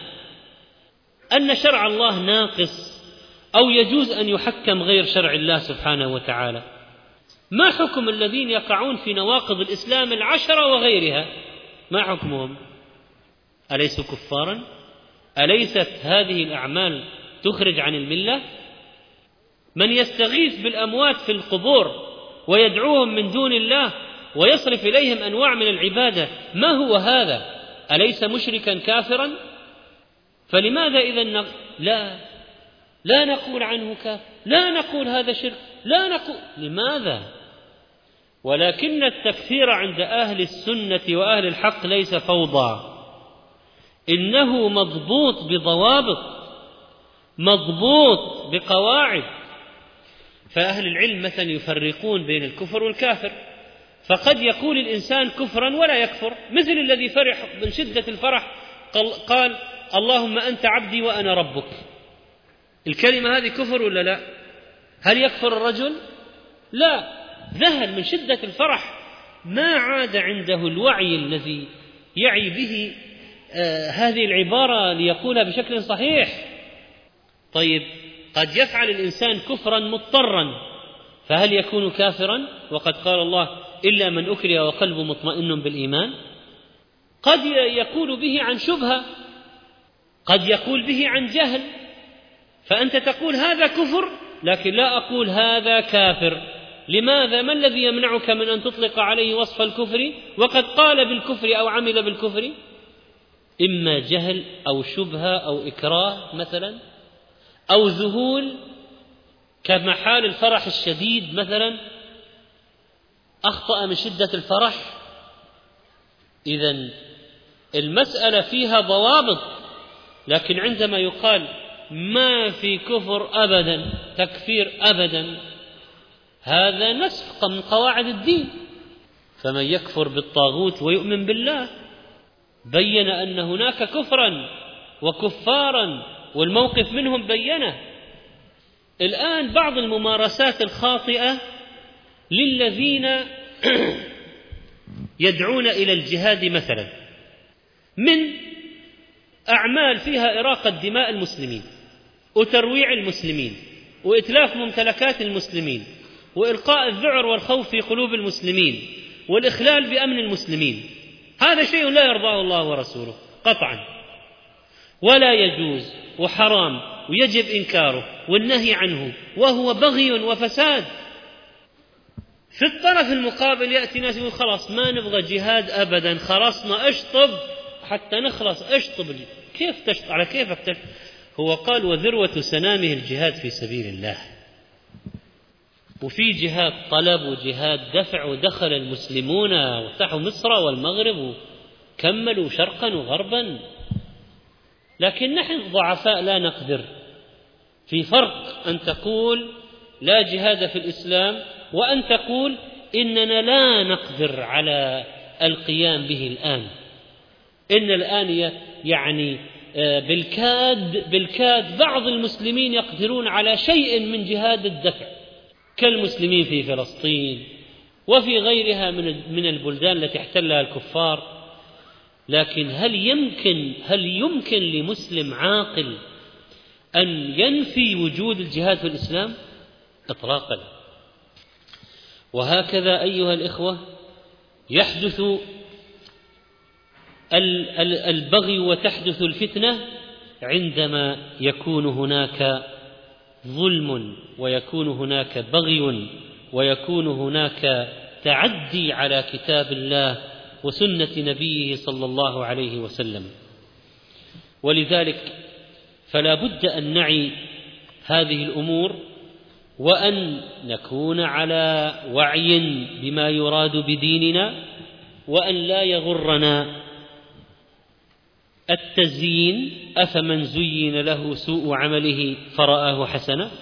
أن شرع الله ناقص أو يجوز أن يحكم غير شرع الله سبحانه وتعالى؟ ما حكم الذين يقعون في نواقض الإسلام العشرة وغيرها؟ ما حكمهم؟ أليسوا كفارا؟ أليست هذه الأعمال تخرج عن الملة؟ من يستغيث بالأموات في القبور ويدعوهم من دون الله ويصرف إليهم أنواع من العبادة، ما هو هذا؟ أليس مشركا كافرا؟ فلماذا إذن نق... لا لا نقول عنه كافر، لا نقول هذا شرك، لا نقول. لماذا؟ ولكن التكفير عند أهل السنة وأهل الحق ليس فوضى، إنه مضبوط بضوابط، مضبوط بقواعد. فأهل العلم مثلا يفرقون بين الكفر والكافر، فقد يقول الإنسان كفرا ولا يكفر، مثل الذي فرح من شدة الفرح قال اللهم أنت عبدي وأنا ربك. الكلمة هذه كفر ولا لا؟ هل يكفر الرجل؟ لا، ذهل من شدة الفرح، ما عاد عنده الوعي الذي يعي به آه هذه العبارة ليقولها بشكل صحيح. طيب، قد يفعل الإنسان كفرا مضطرا، فهل يكون كافرا؟ وقد قال الله إلا من أكره وقلبه مطمئن بالإيمان. قد يقول به عن شبهة، قد يقول به عن جهل، فأنت تقول هذا كفر لكن لا أقول هذا كافر. لماذا؟ ما الذي يمنعك من أن تطلق عليه وصف الكفر وقد قال بالكفر أو عمل بالكفر؟ إما جهل أو شبهة أو إكراه مثلا، أو ذهول كما حال الفرح الشديد مثلا، أخطأ من شدة الفرح. إذن المسألة فيها ضوابط، لكن عندما يقال ما في كفر أبدا، تكفير أبدا، هذا نسخ من قواعد الدين. فمن يكفر بالطاغوت ويؤمن بالله بين أن هناك كفرا وكفارا، والموقف منهم بينه. الآن بعض الممارسات الخاطئة للذين يدعون إلى الجهاد مثلا، من أعمال فيها إراقة دماء المسلمين وترويع المسلمين وإتلاف ممتلكات المسلمين وإلقاء الذعر والخوف في قلوب المسلمين والإخلال بأمن المسلمين، هذا شيء لا يرضاه الله ورسوله قطعا، ولا يجوز وحرام ويجب إنكاره والنهي عنه، وهو بغي وفساد. في الطرف المقابل يأتي ناس يقول خلاص ما نبغى جهاد أبدا، خلصنا اشطب حتى نخلص، اشطب. كيف تشطب؟ على كيفك تشطب؟ هو قال وذروة سنامه الجهاد في سبيل الله، وفي جهاد طلب وجهاد دفع، ودخل المسلمون وفتحوا مصر والمغرب وكملوا شرقا وغربا، لكن نحن ضعفاء لا نقدر. في فرق أن تقول لا جهاد في الإسلام وأن تقول إننا لا نقدر على القيام به الآن. إن الآن يعني بالكاد بالكاد بعض المسلمين يقدرون على شيء من جهاد الدفع، كالمسلمين في فلسطين وفي غيرها من من البلدان التي احتلها الكفار. لكن هل يمكن هل يمكن لمسلم عاقل أن ينفي وجود الجهاد في الإسلام؟ إطلاقا. وهكذا أيها الإخوة يحدث البغي وتحدث الفتنة عندما يكون هناك ظلم ويكون هناك بغي ويكون هناك تعدي على كتاب الله وسنة نبيه صلى الله عليه وسلم. ولذلك فلا بد أن نعي هذه الأمور، وأن نكون على وعي بما يراد بديننا، وأن لا يغرنا التزيين، أفمن زين له سوء عمله فرآه حسنا.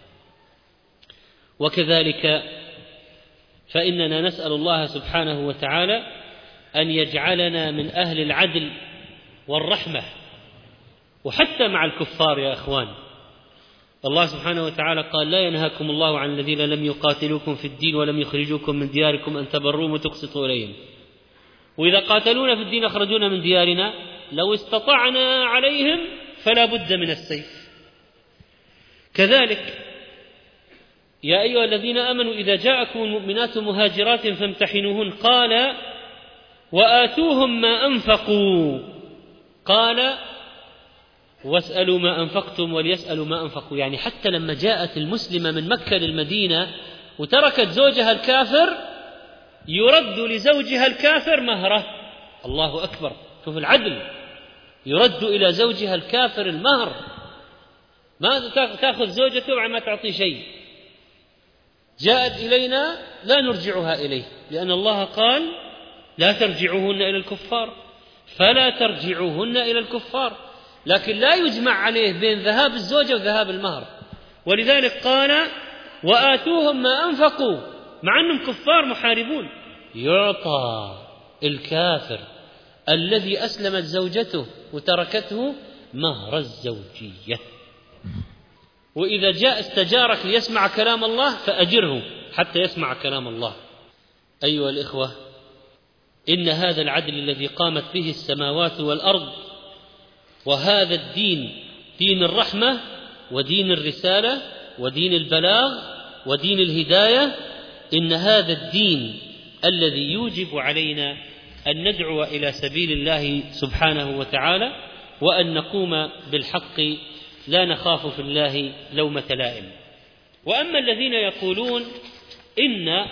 وكذلك فإننا نسأل الله سبحانه وتعالى أن يجعلنا من أهل العدل والرحمة، وحتى مع الكفار يا أخوان. الله سبحانه وتعالى قال لا ينهاكم الله عن الذين لم يقاتلوكم في الدين ولم يخرجوكم من دياركم أن تبروهم وتقسطوا إليهم، وإذا قاتلونا في الدين أخرجونا من ديارنا لو استطعنا عليهم فلا بد من السيف. كذلك يا أيها الذين آمنوا إذا جاءكم المؤمنات مهاجرات فامتحنوهن، قال وآتوهم ما أنفقوا، قال واسألوا ما أنفقتم وليسألوا ما أنفقوا. يعني حتى لما جاءت المسلمة من مكة للمدينة وتركت زوجها الكافر يرد لزوجها الكافر مهره. الله أكبر، شوف العدل، يرد إلى زوجها الكافر المهر، ما تأخذ زوجته وما تعطي شيء. جاءت إلينا لا نرجعها إليه، لأن الله قال لا ترجعوهن إلى الكفار، فلا ترجعوهن إلى الكفار، لكن لا يجمع عليه بين ذهاب الزوجة وذهاب المهر. ولذلك قال وآتوهم ما أنفقوا، مع أنهم كفار محاربون، يعطى الكافر الذي أسلمت زوجته وتركته مهر الزوجية. وإذا جاء استجارك ليسمع كلام الله فأجره حتى يسمع كلام الله. أيها الإخوة، إن هذا العدل الذي قامت به السماوات والأرض، وهذا الدين دين الرحمة ودين الرسالة ودين البلاغ ودين الهداية، إن هذا الدين الذي يوجب علينا أن ندعو إلى سبيل الله سبحانه وتعالى، وأن نقوم بالحق لا نخاف في الله لومة لائم. وأما الذين يقولون إن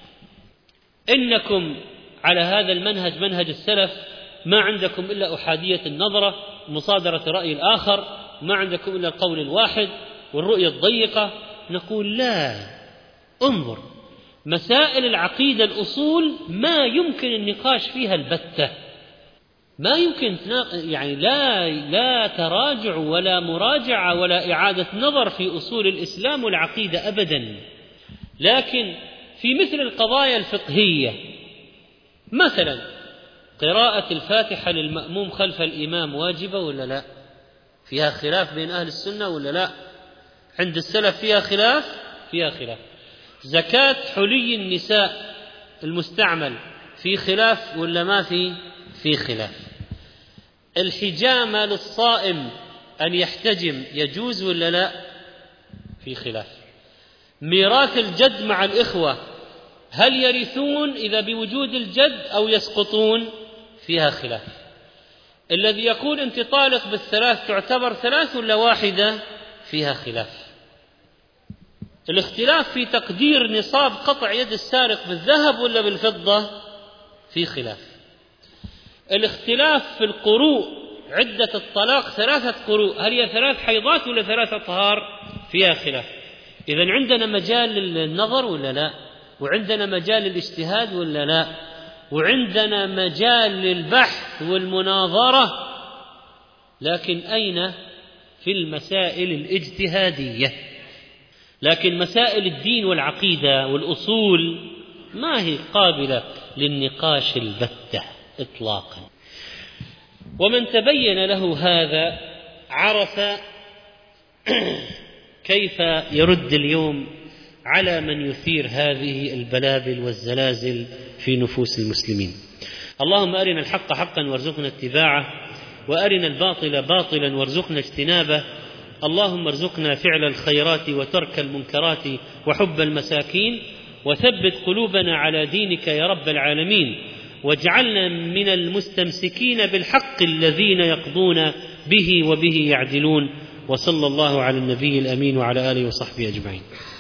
إنكم على هذا المنهج منهج السلف، ما عندكم إلا أحادية النظرة، مصادرة رأي الآخر، ما عندكم إلا القول الواحد والرؤية الضيقة، نقول لا، انظر، مسائل العقيدة الأصول ما يمكن النقاش فيها البتة، ما يمكن يعني لا لا تراجع ولا مراجعة ولا إعادة نظر في أصول الإسلام والعقيدة أبدا. لكن في مثل القضايا الفقهية، مثلا قراءة الفاتحة للمأموم خلف الإمام واجبة ولا لا؟ فيها خلاف بين أهل السنة ولا لا؟ عند السلف فيها خلاف فيها خلاف. زكاة حلي النساء المستعمل في خلاف ولا ما في في خلاف. الحجامة للصائم أن يحتجم يجوز ولا لا؟ في خلاف. ميراث الجد مع الإخوة، هل يرثون إذا بوجود الجد أو يسقطون؟ فيها خلاف. الذي يقول أنت طالق بالثلاث تعتبر ثلاث ولا واحدة؟ فيها خلاف. الاختلاف في تقدير نصاب قطع يد السارق بالذهب ولا بالفضة؟ في خلاف. الاختلاف في القروء، عدة الطلاق ثلاثة قروء، هل هي ثلاث حيضات ولا ثلاثة طهار؟ فيها خلاف. إذن عندنا مجال للنظر ولا لا؟ وعندنا مجال للاجتهاد ولا لا؟ وعندنا مجال للبحث والمناظرة، لكن أين؟ في المسائل الاجتهادية. لكن مسائل الدين والعقيدة والأصول ما هي قابلة للنقاش البتة إطلاقا. ومن تبين له هذا عرف كيف يرد اليوم على من يثير هذه البلابل والزلازل في نفوس المسلمين. اللهم أرنا الحق حقا وارزقنا اتباعه، وأرنا الباطل باطلا وارزقنا اجتنابه. اللهم ارزقنا فعل الخيرات وترك المنكرات وحب المساكين، وثبت قلوبنا على دينك يا رب العالمين، واجعلنا من المستمسكين بالحق الذين يقضون به وبه يعدلون. وصلى الله على النبي الأمين وعلى آله وصحبه أجمعين.